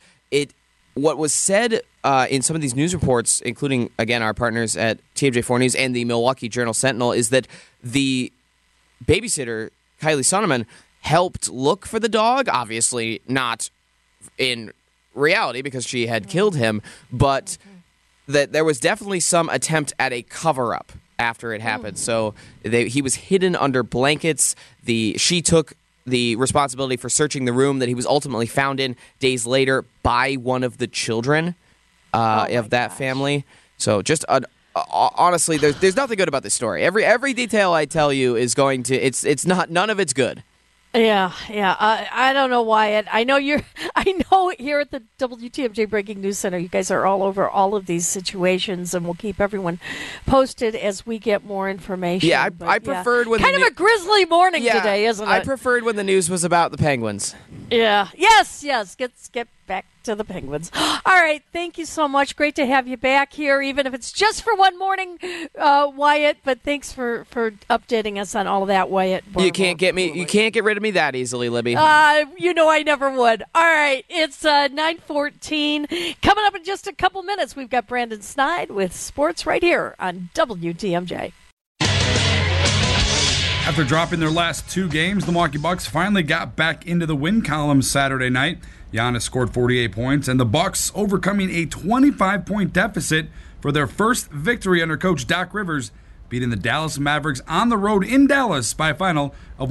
what was said in some of these news reports, including, again, our partners at TMJ4 News and the Milwaukee Journal-Sentinel, is that the babysitter, Kylie Sonneman, helped look for the dog. Obviously not in reality because she had killed him, but that there was definitely some attempt at a cover-up after it happened. So he was hidden under blankets. She took the responsibility for searching the room that he was ultimately found in days later by one of the children of that family. So just honestly, there's nothing good about this story. Every detail I tell you is going to none of it's good. Yeah. I don't know, Wyatt. I know here at the WTMJ Breaking News Center, you guys are all over all of these situations, and we'll keep everyone posted as we get more information. Yeah, I preferred when kind of a grisly morning today, isn't it? I preferred when the news was about the Penguins. Yeah. Yes. Let's get back to the Penguins. All right. Thank you so much. Great to have you back here, even if it's just for one morning, Wyatt. But thanks for updating us on all of that, Wyatt. You can't get rid of me that easily, Libby. You know I never would. All right. It's 9:14. Coming up in just a couple minutes, we've got Brandon Snide with sports right here on WTMJ. After dropping their last 2 games, the Milwaukee Bucks finally got back into the win column Saturday night. Giannis scored 48 points, and the Bucks overcoming a 25-point deficit for their first victory under Coach Doc Rivers, beating the Dallas Mavericks on the road in Dallas by a final of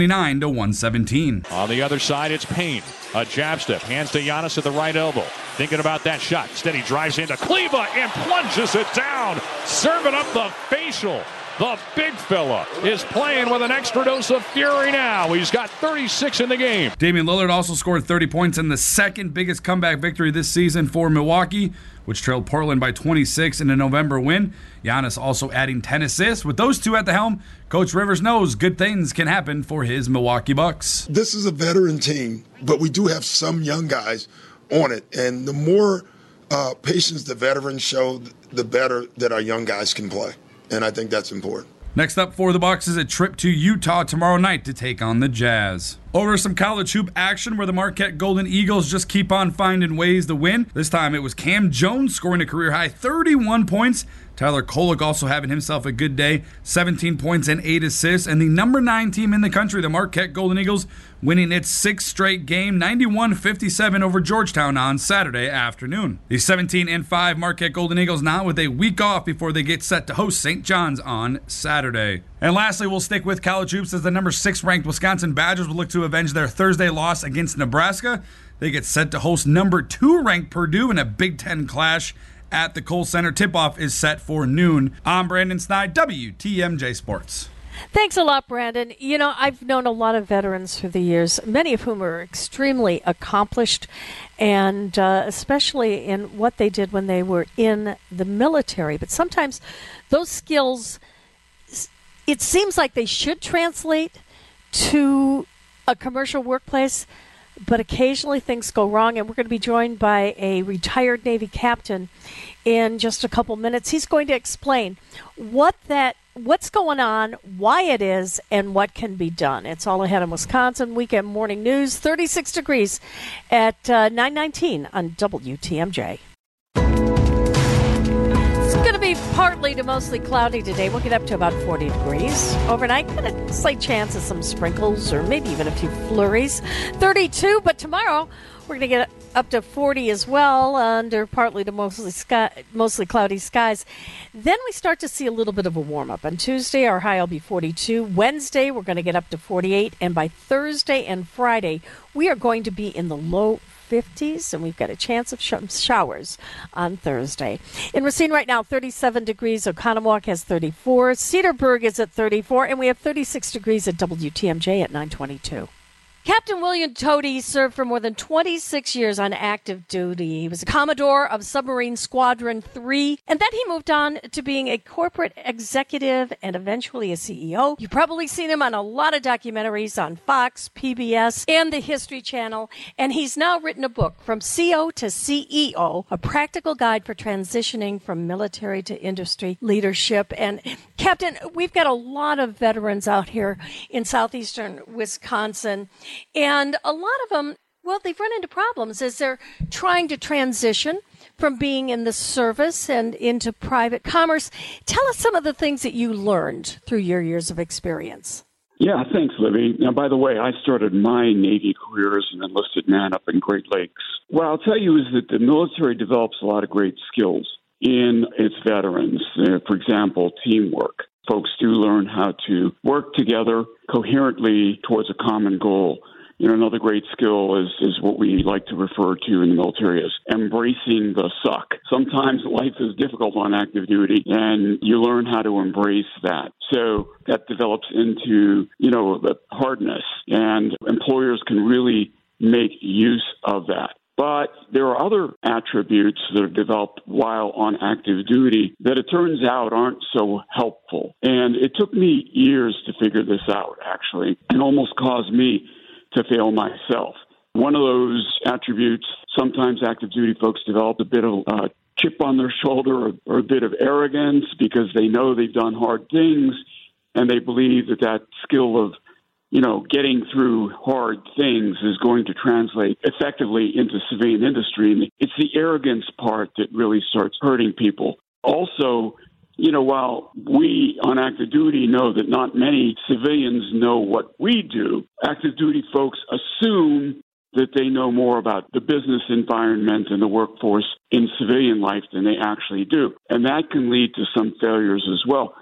129-117. On the other side, it's Payne. A jab step, hands to Giannis at the right elbow. Thinking about that shot. Instead, he drives into Kleba and plunges it down. Serving up the facial. The big fella is playing with an extra dose of fury now. He's got 36 in the game. Damian Lillard also scored 30 points in the second biggest comeback victory this season for Milwaukee, which trailed Portland by 26 in a November win. Giannis also adding 10 assists. With those two at the helm, Coach Rivers knows good things can happen for his Milwaukee Bucks. This is a veteran team, but we do have some young guys on it. And the more patience the veterans show, the better that our young guys can play. And I think that's important. Next up for the Bucks is a trip to Utah tomorrow night to take on the Jazz. Over to some college hoop action where the Marquette Golden Eagles just keep on finding ways to win. This time it was Cam Jones scoring a career-high 31 points. Tyler Kolek also having himself a good day, 17 points and 8 assists. And the number 9 team in the country, the Marquette Golden Eagles, winning its 6th straight game, 91-57 over Georgetown on Saturday afternoon. The 17-5 Marquette Golden Eagles now with a week off before they get set to host St. John's on Saturday. And lastly, we'll stick with college hoops as the number 6 ranked Wisconsin Badgers will look to avenge their Thursday loss against Nebraska. They get set to host number 2 ranked Purdue in a Big Ten clash at the Kohl Center. Tip-off is set for noon. I'm Brandon Snide, WTMJ Sports. Thanks a lot, Brandon. You know, I've known a lot of veterans through the years, many of whom are extremely accomplished, and especially in what they did when they were in the military. But sometimes those skills, it seems like they should translate to a commercial workplace, but occasionally things go wrong, and we're going to be joined by a retired Navy captain in just a couple minutes. He's going to explain what's going on, why it is, and what can be done. It's all ahead in Wisconsin Weekend Morning News. 36 degrees at 9:19 on WTMJ. It's going to be partly to mostly cloudy today. We'll get up to about 40 degrees. Overnight, got a slight chance of some sprinkles or maybe even a few flurries. 32, but tomorrow we're going to get up to 40 as well under partly to mostly cloudy skies. Then we start to see a little bit of a warm-up. On Tuesday, our high will be 42. Wednesday, we're going to get up to 48. And by Thursday and Friday, we are going to be in the low 50s, and we've got a chance of showers on Thursday. In Racine right now, 37 degrees. Oconomowoc has 34. Cedarburg is at 34, and we have 36 degrees at WTMJ at 922. Captain William Toady served for more than 26 years on active duty. He was a Commodore of Submarine Squadron 3, and then he moved on to being a corporate executive and eventually a CEO. You've probably seen him on a lot of documentaries on Fox, PBS, and the History Channel, and he's now written a book, From CO to CEO, a practical guide for transitioning from military to industry leadership. And Captain, we've got a lot of veterans out here in southeastern Wisconsin, and a lot of them, well, they've run into problems as they're trying to transition from being in the service and into private commerce. Tell us some of the things that you learned through your years of experience. Yeah, thanks, Libby. Now, by the way, I started my Navy career as an enlisted man up in Great Lakes. What I'll tell you is that the military develops a lot of great skills in its veterans. For example, teamwork. Folks do learn how to work together coherently towards a common goal. You know, another great skill is what we like to refer to in the military as embracing the suck. Sometimes life is difficult on active duty, and you learn how to embrace that. So that develops into, the hardness, and employers can really make use of that. But there are other attributes that are developed while on active duty that it turns out aren't so helpful. And it took me years to figure this out, actually, and almost caused me to fail myself. One of those attributes, sometimes active duty folks develop a bit of a chip on their shoulder or a bit of arrogance because they know they've done hard things and they believe that skill of getting through hard things is going to translate effectively into civilian industry. And it's the arrogance part that really starts hurting people. Also, while we on active duty know that not many civilians know what we do, active duty folks assume that they know more about the business environment and the workforce in civilian life than they actually do. And that can lead to some failures as well.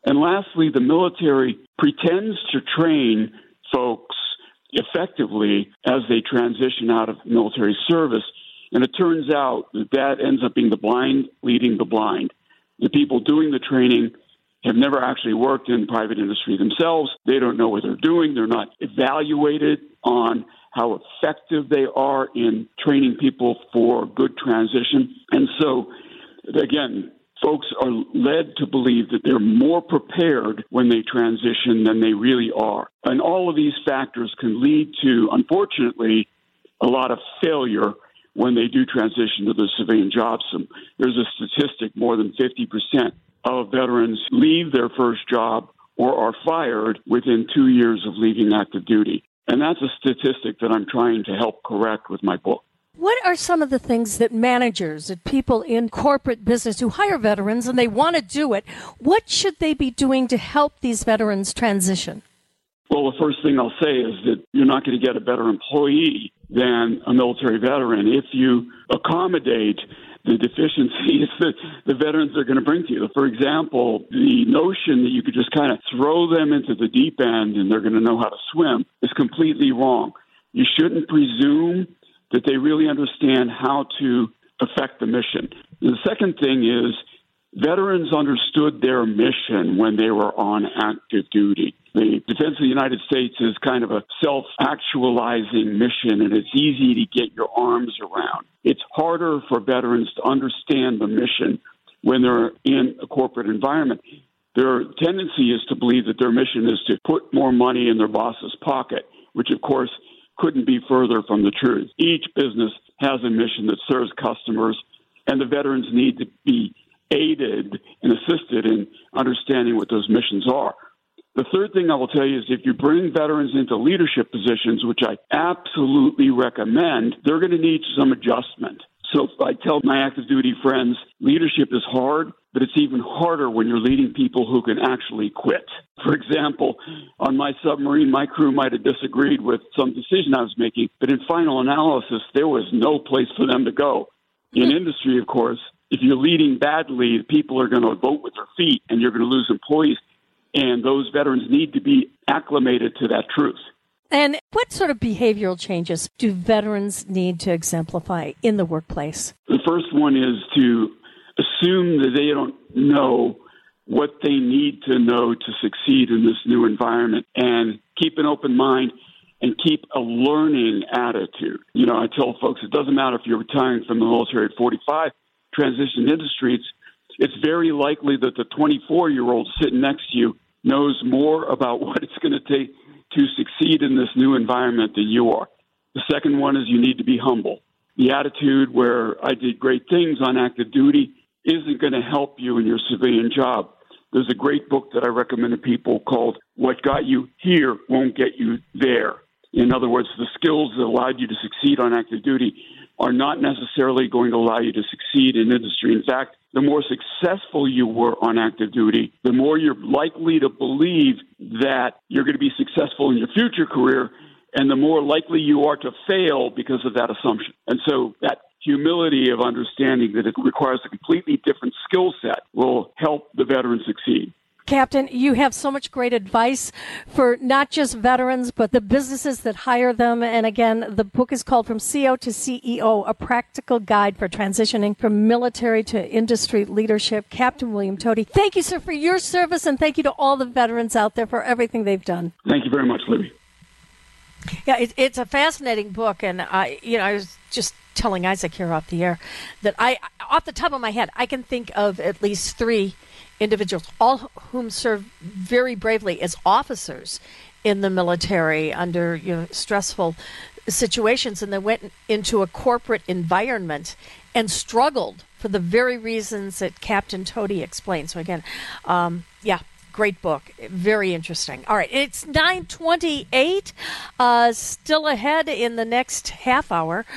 And lastly, the military pretends to train folks effectively as they transition out of military service. And it turns out that ends up being the blind leading the blind. The people doing the training have never actually worked in private industry themselves. They don't know what they're doing. They're not evaluated on how effective they are in training people for good transition. And so, again, folks are led to believe that they're more prepared when they transition than they really are. And all of these factors can lead to, unfortunately, a lot of failure when they do transition to the civilian jobs. There's a statistic, more than 50% of veterans leave their first job or are fired within 2 years of leaving active duty. And that's a statistic that I'm trying to help correct with my book. What are some of the things that managers, that people in corporate business who hire veterans and they want to do it, what should they be doing to help these veterans transition? Well, the first thing I'll say is that you're not going to get a better employee than a military veteran if you accommodate the deficiencies that the veterans are going to bring to you. For example, the notion that you could just kind of throw them into the deep end and they're going to know how to swim is completely wrong. You shouldn't presume that they really understand how to affect the mission. The second thing is veterans understood their mission when they were on active duty. The defense of the United States is kind of a self-actualizing mission, and it's easy to get your arms around. It's harder for veterans to understand the mission when they're in a corporate environment. Their tendency is to believe that their mission is to put more money in their boss's pocket, which, of course, couldn't be further from the truth. Each business has a mission that serves customers, and the veterans need to be aided and assisted in understanding what those missions are. The third thing I will tell you is if you bring veterans into leadership positions, which I absolutely recommend, they're going to need some adjustment. So I tell my active duty friends, leadership is hard, but it's even harder when you're leading people who can actually quit. For example, on my submarine, my crew might have disagreed with some decision I was making, but in final analysis, there was no place for them to go. In industry, of course, if you're leading badly, people are going to vote with their feet and you're going to lose employees. And those veterans need to be acclimated to that truth. And what sort of behavioral changes do veterans need to exemplify in the workplace? The first one is to assume that they don't know what they need to know to succeed in this new environment and keep an open mind and keep a learning attitude. You know, I tell folks it doesn't matter if you're retiring from the military at 45, transition industry, it's very likely that the 24-year-old sitting next to you knows more about what it's going to take to succeed in this new environment than you are. The second one is you need to be humble. The attitude where I did great things on active duty isn't going to help you in your civilian job. There's a great book that I recommend to people called What Got You Here Won't Get You There. In other words, the skills that allowed you to succeed on active duty are not necessarily going to allow you to succeed in industry. In fact, the more successful you were on active duty, the more you're likely to believe that you're going to be successful in your future career, and the more likely you are to fail because of that assumption. And so that humility of understanding that it requires a completely different skill set will help the veteran succeed. Captain, you have so much great advice for not just veterans, but the businesses that hire them. And again, the book is called From CO to CEO, A Practical Guide for Transitioning from Military to Industry Leadership. Captain William Tody, thank you, sir, for your service, and thank you to all the veterans out there for everything they've done. Thank you very much, Libby. Yeah, it's a fascinating book, and I was just telling Isaac here off the air that off the top of my head, I can think of at least 3 individuals, all whom served very bravely as officers in the military under stressful situations, and they went into a corporate environment and struggled for the very reasons that Captain Tody explained. So again, great book, very interesting. All right, it's 9:28. Still ahead in the next half hour.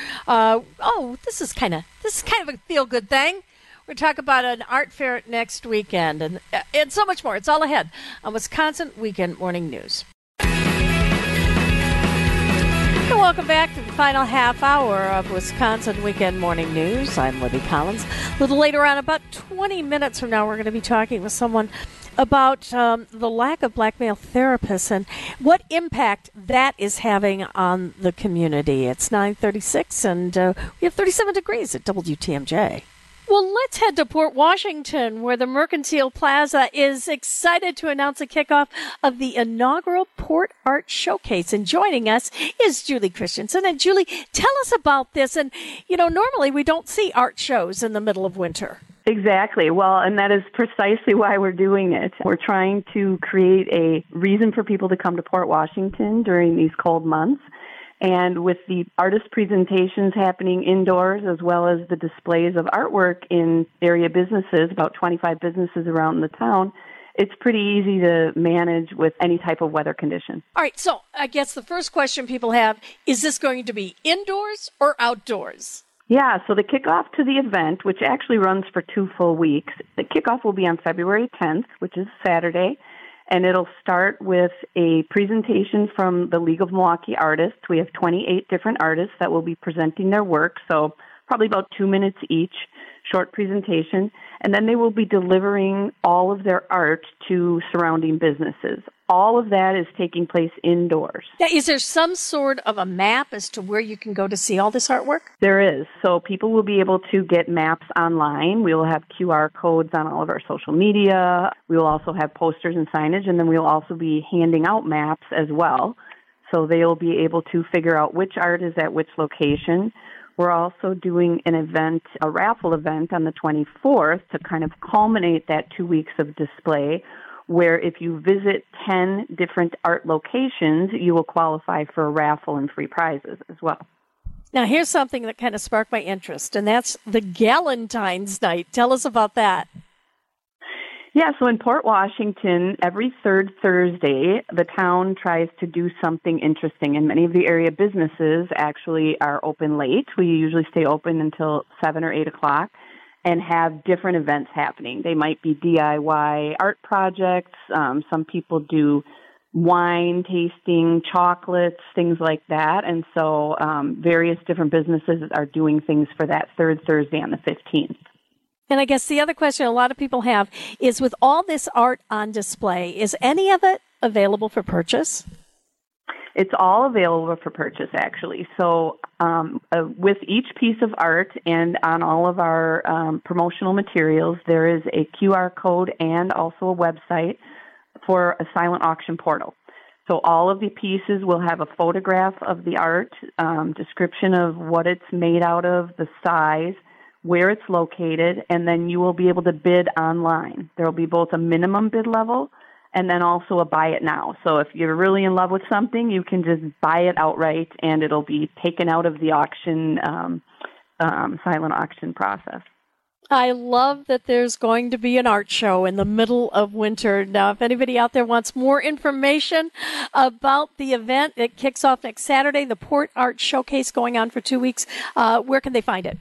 This is kind of a feel-good thing. We're talking about an art fair next weekend and so much more. It's all ahead on Wisconsin Weekend Morning News. And welcome back to the final half hour of Wisconsin Weekend Morning News. I'm Libby Collins. A little later on, about 20 minutes from now, we're going to be talking with someone about the lack of black male therapists and what impact that is having on the community. It's 9:36, and we have 37 degrees at WTMJ. Well, let's head to Port Washington, where the Mercantile Plaza is excited to announce the kickoff of the inaugural Port Art Showcase. And joining us is Julie Christensen. And Julie, tell us about this. And, normally we don't see art shows in the middle of winter. Exactly. Well, and that is precisely why we're doing it. We're trying to create a reason for people to come to Port Washington during these cold months. And with the artist presentations happening indoors, as well as the displays of artwork in area businesses, about 25 businesses around the town, it's pretty easy to manage with any type of weather condition. All right, so I guess the first question people have, is this going to be indoors or outdoors? Yeah, so the kickoff to the event, which actually runs for 2 full weeks, the kickoff will be on February 10th, which is Saturday. And it'll start with a presentation from the League of Milwaukee Artists. We have 28 different artists that will be presenting their work, so probably about 2 minutes each, short presentation. And then they will be delivering all of their art to surrounding businesses. All of that is taking place indoors. Now, is there some sort of a map as to where you can go to see all this artwork? There is. So people will be able to get maps online. We will have QR codes on all of our social media. We will also have posters and signage, and then we will also be handing out maps as well. So they'll be able to figure out which art is at which location. We're also doing an event, a raffle event on the 24th to kind of culminate that 2 weeks of display, where if you visit 10 different art locations, you will qualify for a raffle and free prizes as well. Now, here's something that kind of sparked my interest, and that's the Galentine's Night. Tell us about that. Yeah, so in Port Washington, every third Thursday, the town tries to do something interesting, and many of the area businesses actually are open late. We usually stay open until 7 or 8 o'clock. And have different events happening. They might be DIY art projects. Some people do wine tasting, chocolates, things like that. And so various different businesses are doing things for that third Thursday on the 15th. And I guess the other question a lot of people have is, with all this art on display, is any of it available for purchase? It's all available for purchase, actually. So with each piece of art and on all of our promotional materials, there is a QR code and also a website for a silent auction portal. So all of the pieces will have a photograph of the art, description of what it's made out of, the size, where it's located, and then you will be able to bid online. There will be both a minimum bid level and then also a buy it now. So if you're really in love with something, you can just buy it outright, and it'll be taken out of the auction, silent auction process. I love that there's going to be an art show in the middle of winter. Now, if anybody out there wants more information about the event, it kicks off next Saturday, the Port Art Showcase going on for 2 weeks. Where can they find it?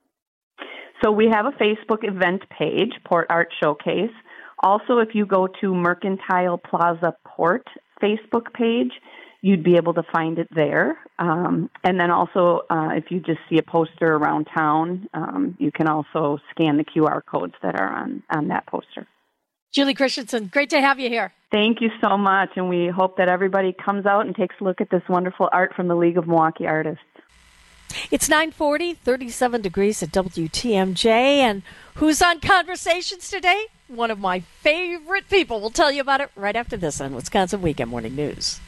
So we have a Facebook event page, Port Art Showcase. Also, if you go to Mercantile Plaza Port Facebook page, you'd be able to find it there. And then also, if you just see a poster around town, you can also scan the QR codes that are on that poster. Julie Christensen, great to have you here. Thank you so much, and we hope that everybody comes out and takes a look at this wonderful art from the League of Milwaukee Artists. It's 9:40, 37 degrees at WTMJ, and who's on Conversations today? One of my favorite people. We'll tell you about it right after this on Wisconsin Weekend Morning News.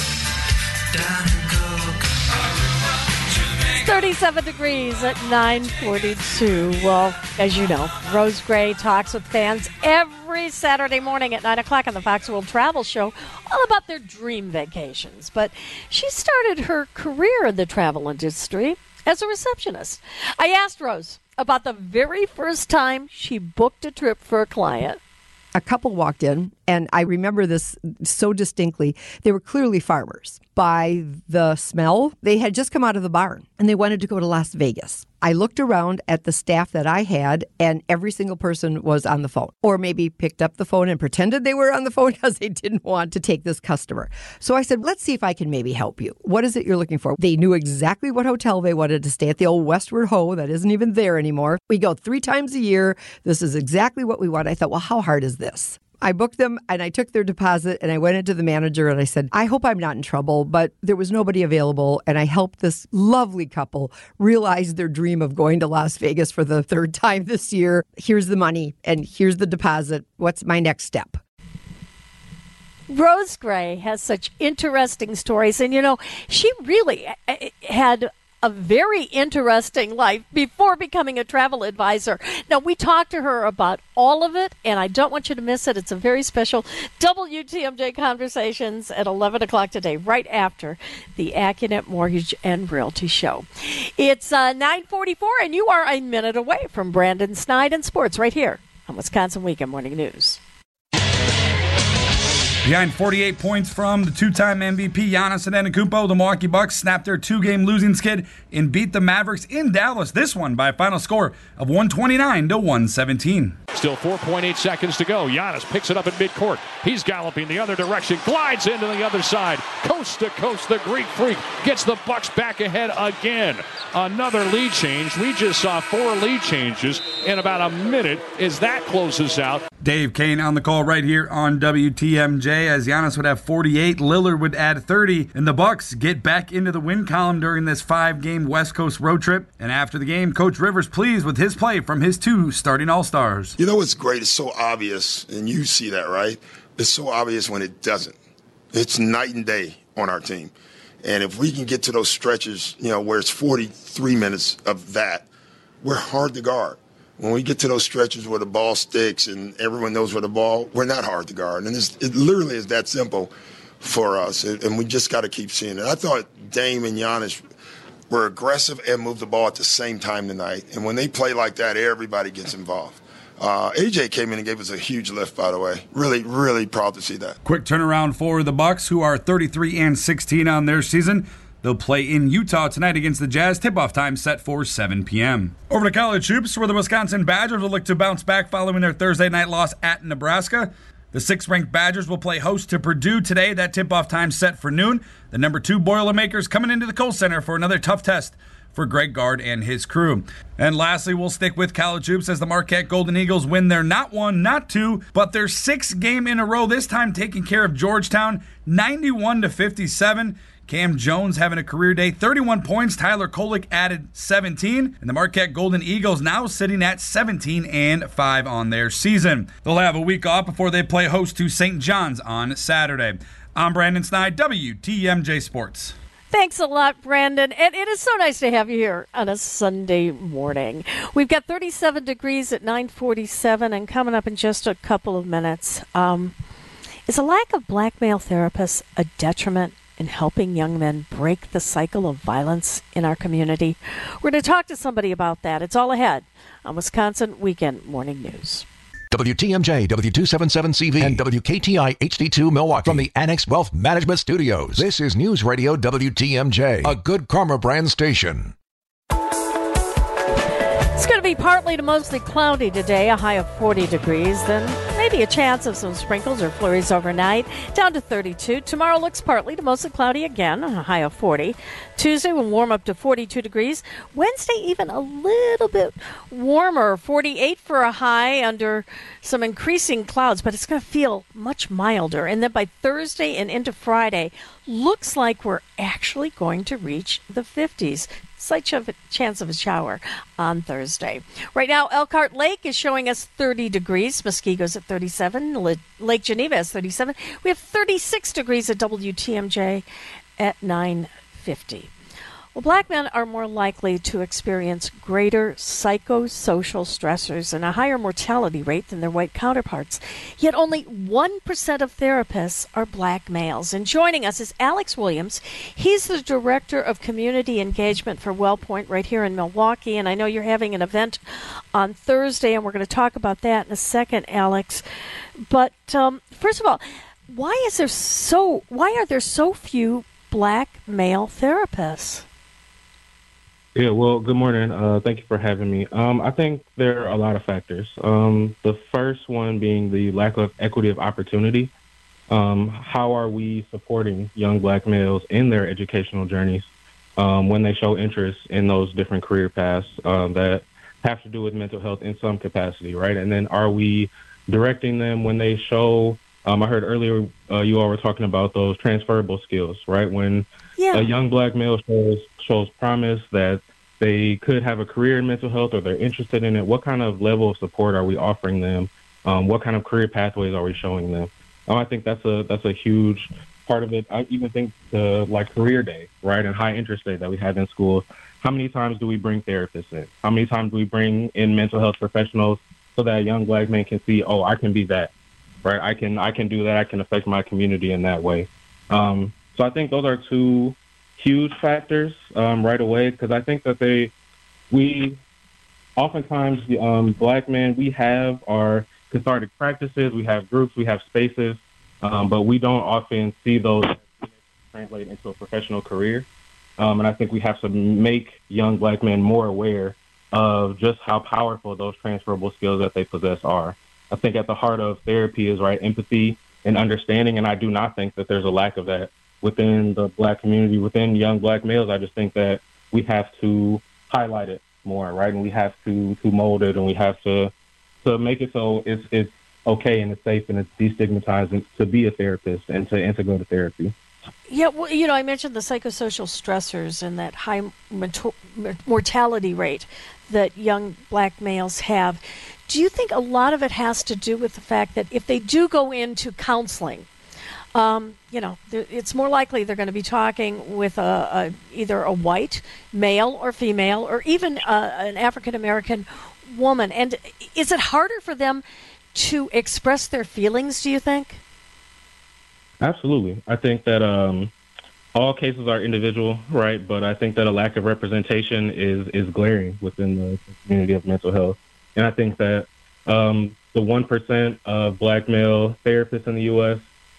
It's 37 degrees at 9:42. Well, as you know, Rose Gray talks with fans every Saturday morning at 9 o'clock on the Fox World Travel Show all about their dream vacations. But she started her career in the travel industry as a receptionist. I asked Rose about the very first time she booked a trip for a client. A couple walked in, and I remember this so distinctly. They were clearly farmers. By the smell, they had just come out of the barn, and they wanted to go to Las Vegas. I looked around at the staff that I had, and every single person was on the phone, or maybe picked up the phone and pretended they were on the phone because they didn't want to take this customer. So I said, let's see if I can maybe help you. What is it you're looking for? They knew exactly what hotel they wanted to stay at, the old Westward Ho that isn't even there anymore. We go 3 times a year. This is exactly what we want. I thought, well, how hard is this? I booked them and I took their deposit and I went into the manager and I said, I hope I'm not in trouble, but there was nobody available. And I helped this lovely couple realize their dream of going to Las Vegas for the third time this year. Here's the money and here's the deposit. What's my next step? Rose Gray has such interesting stories. And, she really had a very interesting life before becoming a travel advisor. Now, we talked to her about all of it, and I don't want you to miss it. It's a very special WTMJ Conversations at 11 o'clock today, right after the Accunet Mortgage and Realty Show. It's 9:44, and you are a minute away from Brandon Snide and Sports right here on Wisconsin Weekend Morning News. Behind 48 points from the two-time MVP Giannis Antetokounmpo, the Milwaukee Bucks snapped their two-game losing skid and beat the Mavericks in Dallas. This one by a final score of 129-117. Still 4.8 seconds to go. Giannis picks it up at midcourt. He's galloping the other direction, glides into the other side, coast to coast. The Greek Freak gets the Bucks back ahead again. Another lead change. We just saw 4 lead changes in about a minute as that closes out. Dave Kane on the call right here on WTMJ. As Giannis would have 48, Lillard would add 30, and the Bucks get back into the win column during this 5-game West Coast road trip. And after the game, Coach Rivers pleased with his play from his 2 starting All-Stars. You know what's great? It's so obvious, and you see that, right? It's so obvious when it doesn't. It's night and day on our team. And if we can get to those stretches, where it's 43 minutes of that, we're hard to guard. When we get to those stretches where the ball sticks and everyone knows where the ball, we're not hard to guard. And it literally is that simple for us. And we just got to keep seeing it. I thought Dame and Giannis were aggressive and moved the ball at the same time tonight. And when they play like that, everybody gets involved. AJ came in and gave us a huge lift, by the way. Really, really proud to see that. Quick turnaround for the Bucks, who are 33-16 on their season. They'll play in Utah tonight against the Jazz. Tip-off time set for 7 p.m. Over to college hoops, where the Wisconsin Badgers will look to bounce back following their Thursday night loss at Nebraska. The 6th-ranked Badgers will play host to Purdue today. That tip-off time set for noon. The number 2 Boilermakers coming into the Kohl Center for another tough test for Greg Gard and his crew. And lastly, we'll stick with college hoops as the Marquette Golden Eagles win their not 1, not 2, but their 6th game in a row, this time taking care of Georgetown, 91-57. Cam Jones having a career day, 31 points. Tyler Kolek added 17. And the Marquette Golden Eagles now sitting at 17-5 on their season. They'll have a week off before they play host to St. John's on Saturday. I'm Brandon Snide, WTMJ Sports. Thanks a lot, Brandon. And it is so nice to have you here on a Sunday morning. We've got 37 degrees at 9:47, and coming up in just a couple of minutes. Is a lack of black male therapists a detriment in helping young men break the cycle of violence in our community? We're going to talk to somebody about that. It's all ahead on Wisconsin Weekend Morning News. WTMJ, W277CV, and WKTI HD2 Milwaukee from the Annex Wealth Management Studios. This is News Radio WTMJ, a Good Karma brand station. It's going to be partly to mostly cloudy today, a high of 40 degrees, then maybe a chance of some sprinkles or flurries overnight, down to 32. Tomorrow looks partly to mostly cloudy again, a high of 40. Tuesday will warm up to 42 degrees. Wednesday even a little bit warmer, 48 for a high under some increasing clouds, but it's going to feel much milder. And then by Thursday and into Friday, looks like we're actually going to reach the 50s. Slight chance of a shower on Thursday. Right now, Elkhart Lake is showing us 30 degrees. Muskogeo's at 37. Lake Geneva is 37. We have 36 degrees at WTMJ at 9:50. Well, black men are more likely to experience greater psychosocial stressors and a higher mortality rate than their white counterparts. Yet only 1% of therapists are black males. And joining us is Alex Williams. He's the Director of Community Engagement for WellPoint right here in Milwaukee. And I know you're having an event on Thursday, and we're going to talk about that in a second, Alex. But first of all, why are there so few black male therapists? Yeah, well, good morning. Thank you for having me. I think there are a lot of factors. The first one being the lack of equity of opportunity. How are we supporting young black males in their educational journeys when they show interest in those different career paths that have to do with mental health in some capacity, right? And then are we directing them when they show. I heard earlier you all were talking about those transferable skills, right? When a young black male shows promise that they could have a career in mental health or they're interested in it, what kind of level of support are we offering them? What kind of career pathways are we showing them? I think that's a huge part of it. I even think like Career Day, right, and High Interest Day that we have in schools. How many times do we bring therapists in? How many times do we bring in mental health professionals so that a young black man can see, oh, I can be that, right? I can do that. I can affect my community in that way. So I think those are two huge factors right away, because I think that we oftentimes, black men, we have our cathartic practices, we have groups, we have spaces, but we don't often see those translate into a professional career. And I think we have to make young black men more aware of just how powerful those transferable skills that they possess are. I think at the heart of therapy is, right, empathy and understanding, and I do not think that there's a lack of that within the black community, within young black males. I just think that we have to highlight it more, right, and we have to mold it, and we have to make it so it's okay and it's safe and it's destigmatizing to be a therapist and to go to therapy. Yeah, well, I mentioned the psychosocial stressors and that high mortality rate that young black males have. Do you think a lot of it has to do with the fact that if they do go into counseling, it's more likely they're going to be talking with either a white male or female or even an African-American woman? And is it harder for them to express their feelings, do you think? Absolutely. I think that all cases are individual, right? But I think that a lack of representation is glaring within the community of mental health. And I think that the 1% of black male therapists in the U.S.,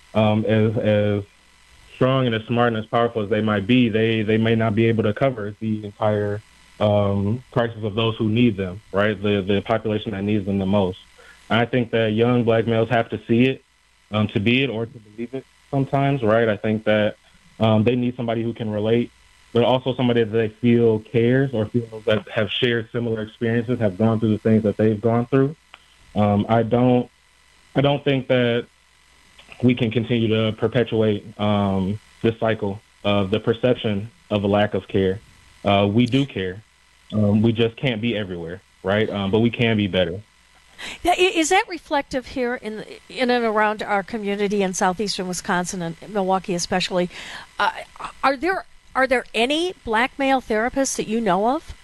as strong and as smart and as powerful as they might be, they may not be able to cover the entire crisis of those who need them, right? The population that needs them the most. And I think that young black males have to see it, to be it or to believe it sometimes, right? I think that they need somebody who can relate, but also somebody that they feel cares or feels that have shared similar experiences, have gone through the things that they've gone through. I don't think that we can continue to perpetuate this cycle of the perception of a lack of care. We do care. We just can't be everywhere, right? But we can be better. Now, is that reflective here in and around our community in southeastern Wisconsin and Milwaukee especially? Are there any black male therapists that you know of?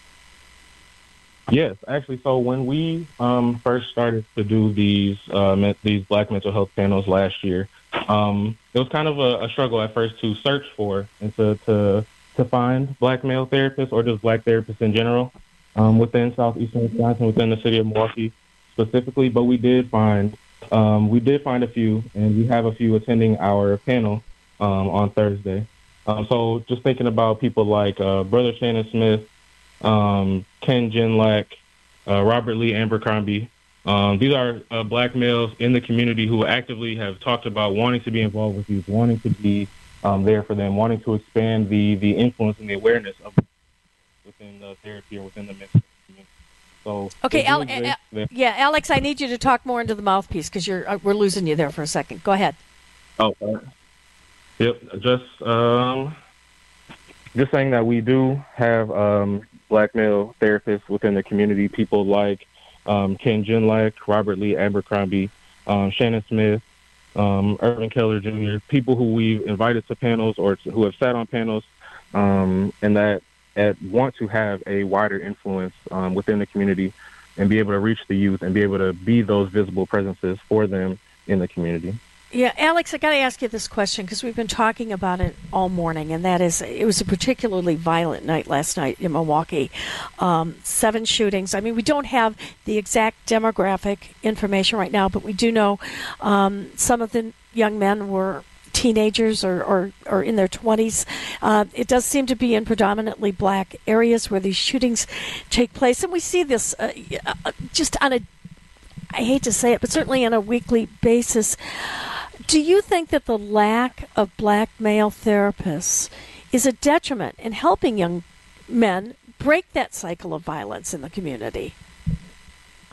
Yes, actually. So when we first started to do these black mental health panels last year, it was kind of a struggle at first to search for and to find black male therapists or just black therapists in general within southeastern Wisconsin, within the city of Milwaukee specifically. But we did find a few, and we have a few attending our panel on Thursday. So just thinking about people like Brother Shannon Smith, Ken Jinlack, Robert Lee Abercrombie. These are black males in the community who actively have talked about wanting to be involved with youth, wanting to be there for them, wanting to expand the influence and the awareness of within the therapy or within the mental community. So okay, Alex, I need you to talk more into the mouthpiece because we're losing you there for a second. Go ahead. Oh, yep. Just saying that we do have black male therapists within the community, people like Ken Jinlack, Robert Lee Abercrombie, Shannon Smith, Irvin Keller Jr., people who we've invited to panels or who have sat on panels and that want to have a wider influence within the community and be able to reach the youth and be able to be those visible presences for them in the community. Yeah, Alex, I got to ask you this question because we've been talking about it all morning, and that is, it was a particularly violent night last night in Milwaukee. 7 shootings. I mean, we don't have the exact demographic information right now, but we do know some of the young men were teenagers or in their 20s. It does seem to be in predominantly black areas where these shootings take place, and we see this just on I hate to say it, but certainly on a weekly basis. Do you think that the lack of black male therapists is a detriment in helping young men break that cycle of violence in the community?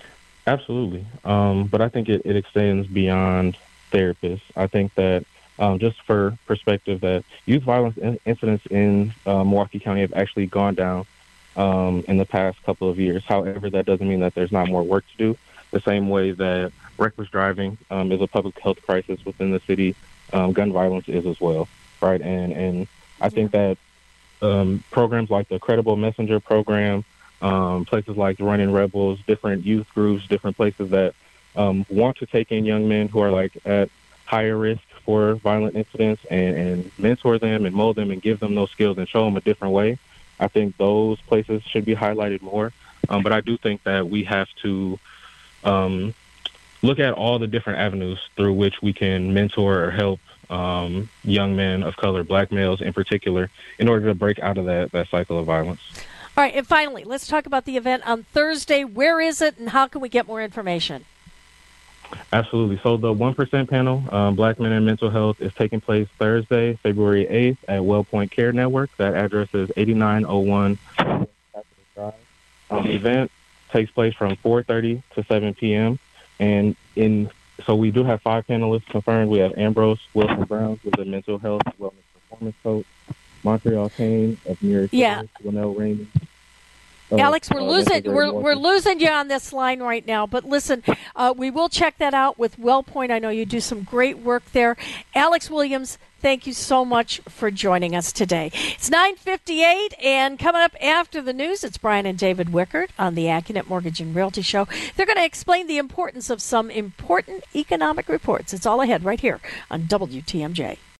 Absolutely. But I think it extends beyond therapists. I think that just for perspective, that youth violence incidents in Milwaukee County have actually gone down in the past couple of years. However, that doesn't mean that there's not more work to do. The same way that reckless driving is a public health crisis within the city, gun violence is as well, right? And I think that programs like the Credible Messenger program, places like Running Rebels, different youth groups, different places that want to take in young men who are like at higher risk for violent incidents and mentor them and mold them and give them those skills and show them a different way. I think those places should be highlighted more. But I do think that we have to look at all the different avenues through which we can mentor or help young men of color, black males in particular, in order to break out of that cycle of violence. All right, and finally, let's talk about the event on Thursday. Where is it, and how can we get more information? Absolutely. So the 1% panel, Black Men in Mental Health, is taking place Thursday, February 8th at WellPoint Care Network. That address is 8901 Drive. The event takes place from 4:30 to 7 p.m. And so we do have 5 panelists confirmed. We have Ambrose Wilson Brown, who's a mental health wellness performance coach, Montreal Kane of New York City, Winnell Raymond. Alex, we're losing you on this line right now. But listen, we will check that out with WellPoint. I know you do some great work there. Alex Williams, thank you so much for joining us today. It's 9:58, and coming up after the news, it's Brian and David Wickert on the AccuNet Mortgage and Realty Show. They're going to explain the importance of some important economic reports. It's all ahead right here on WTMJ.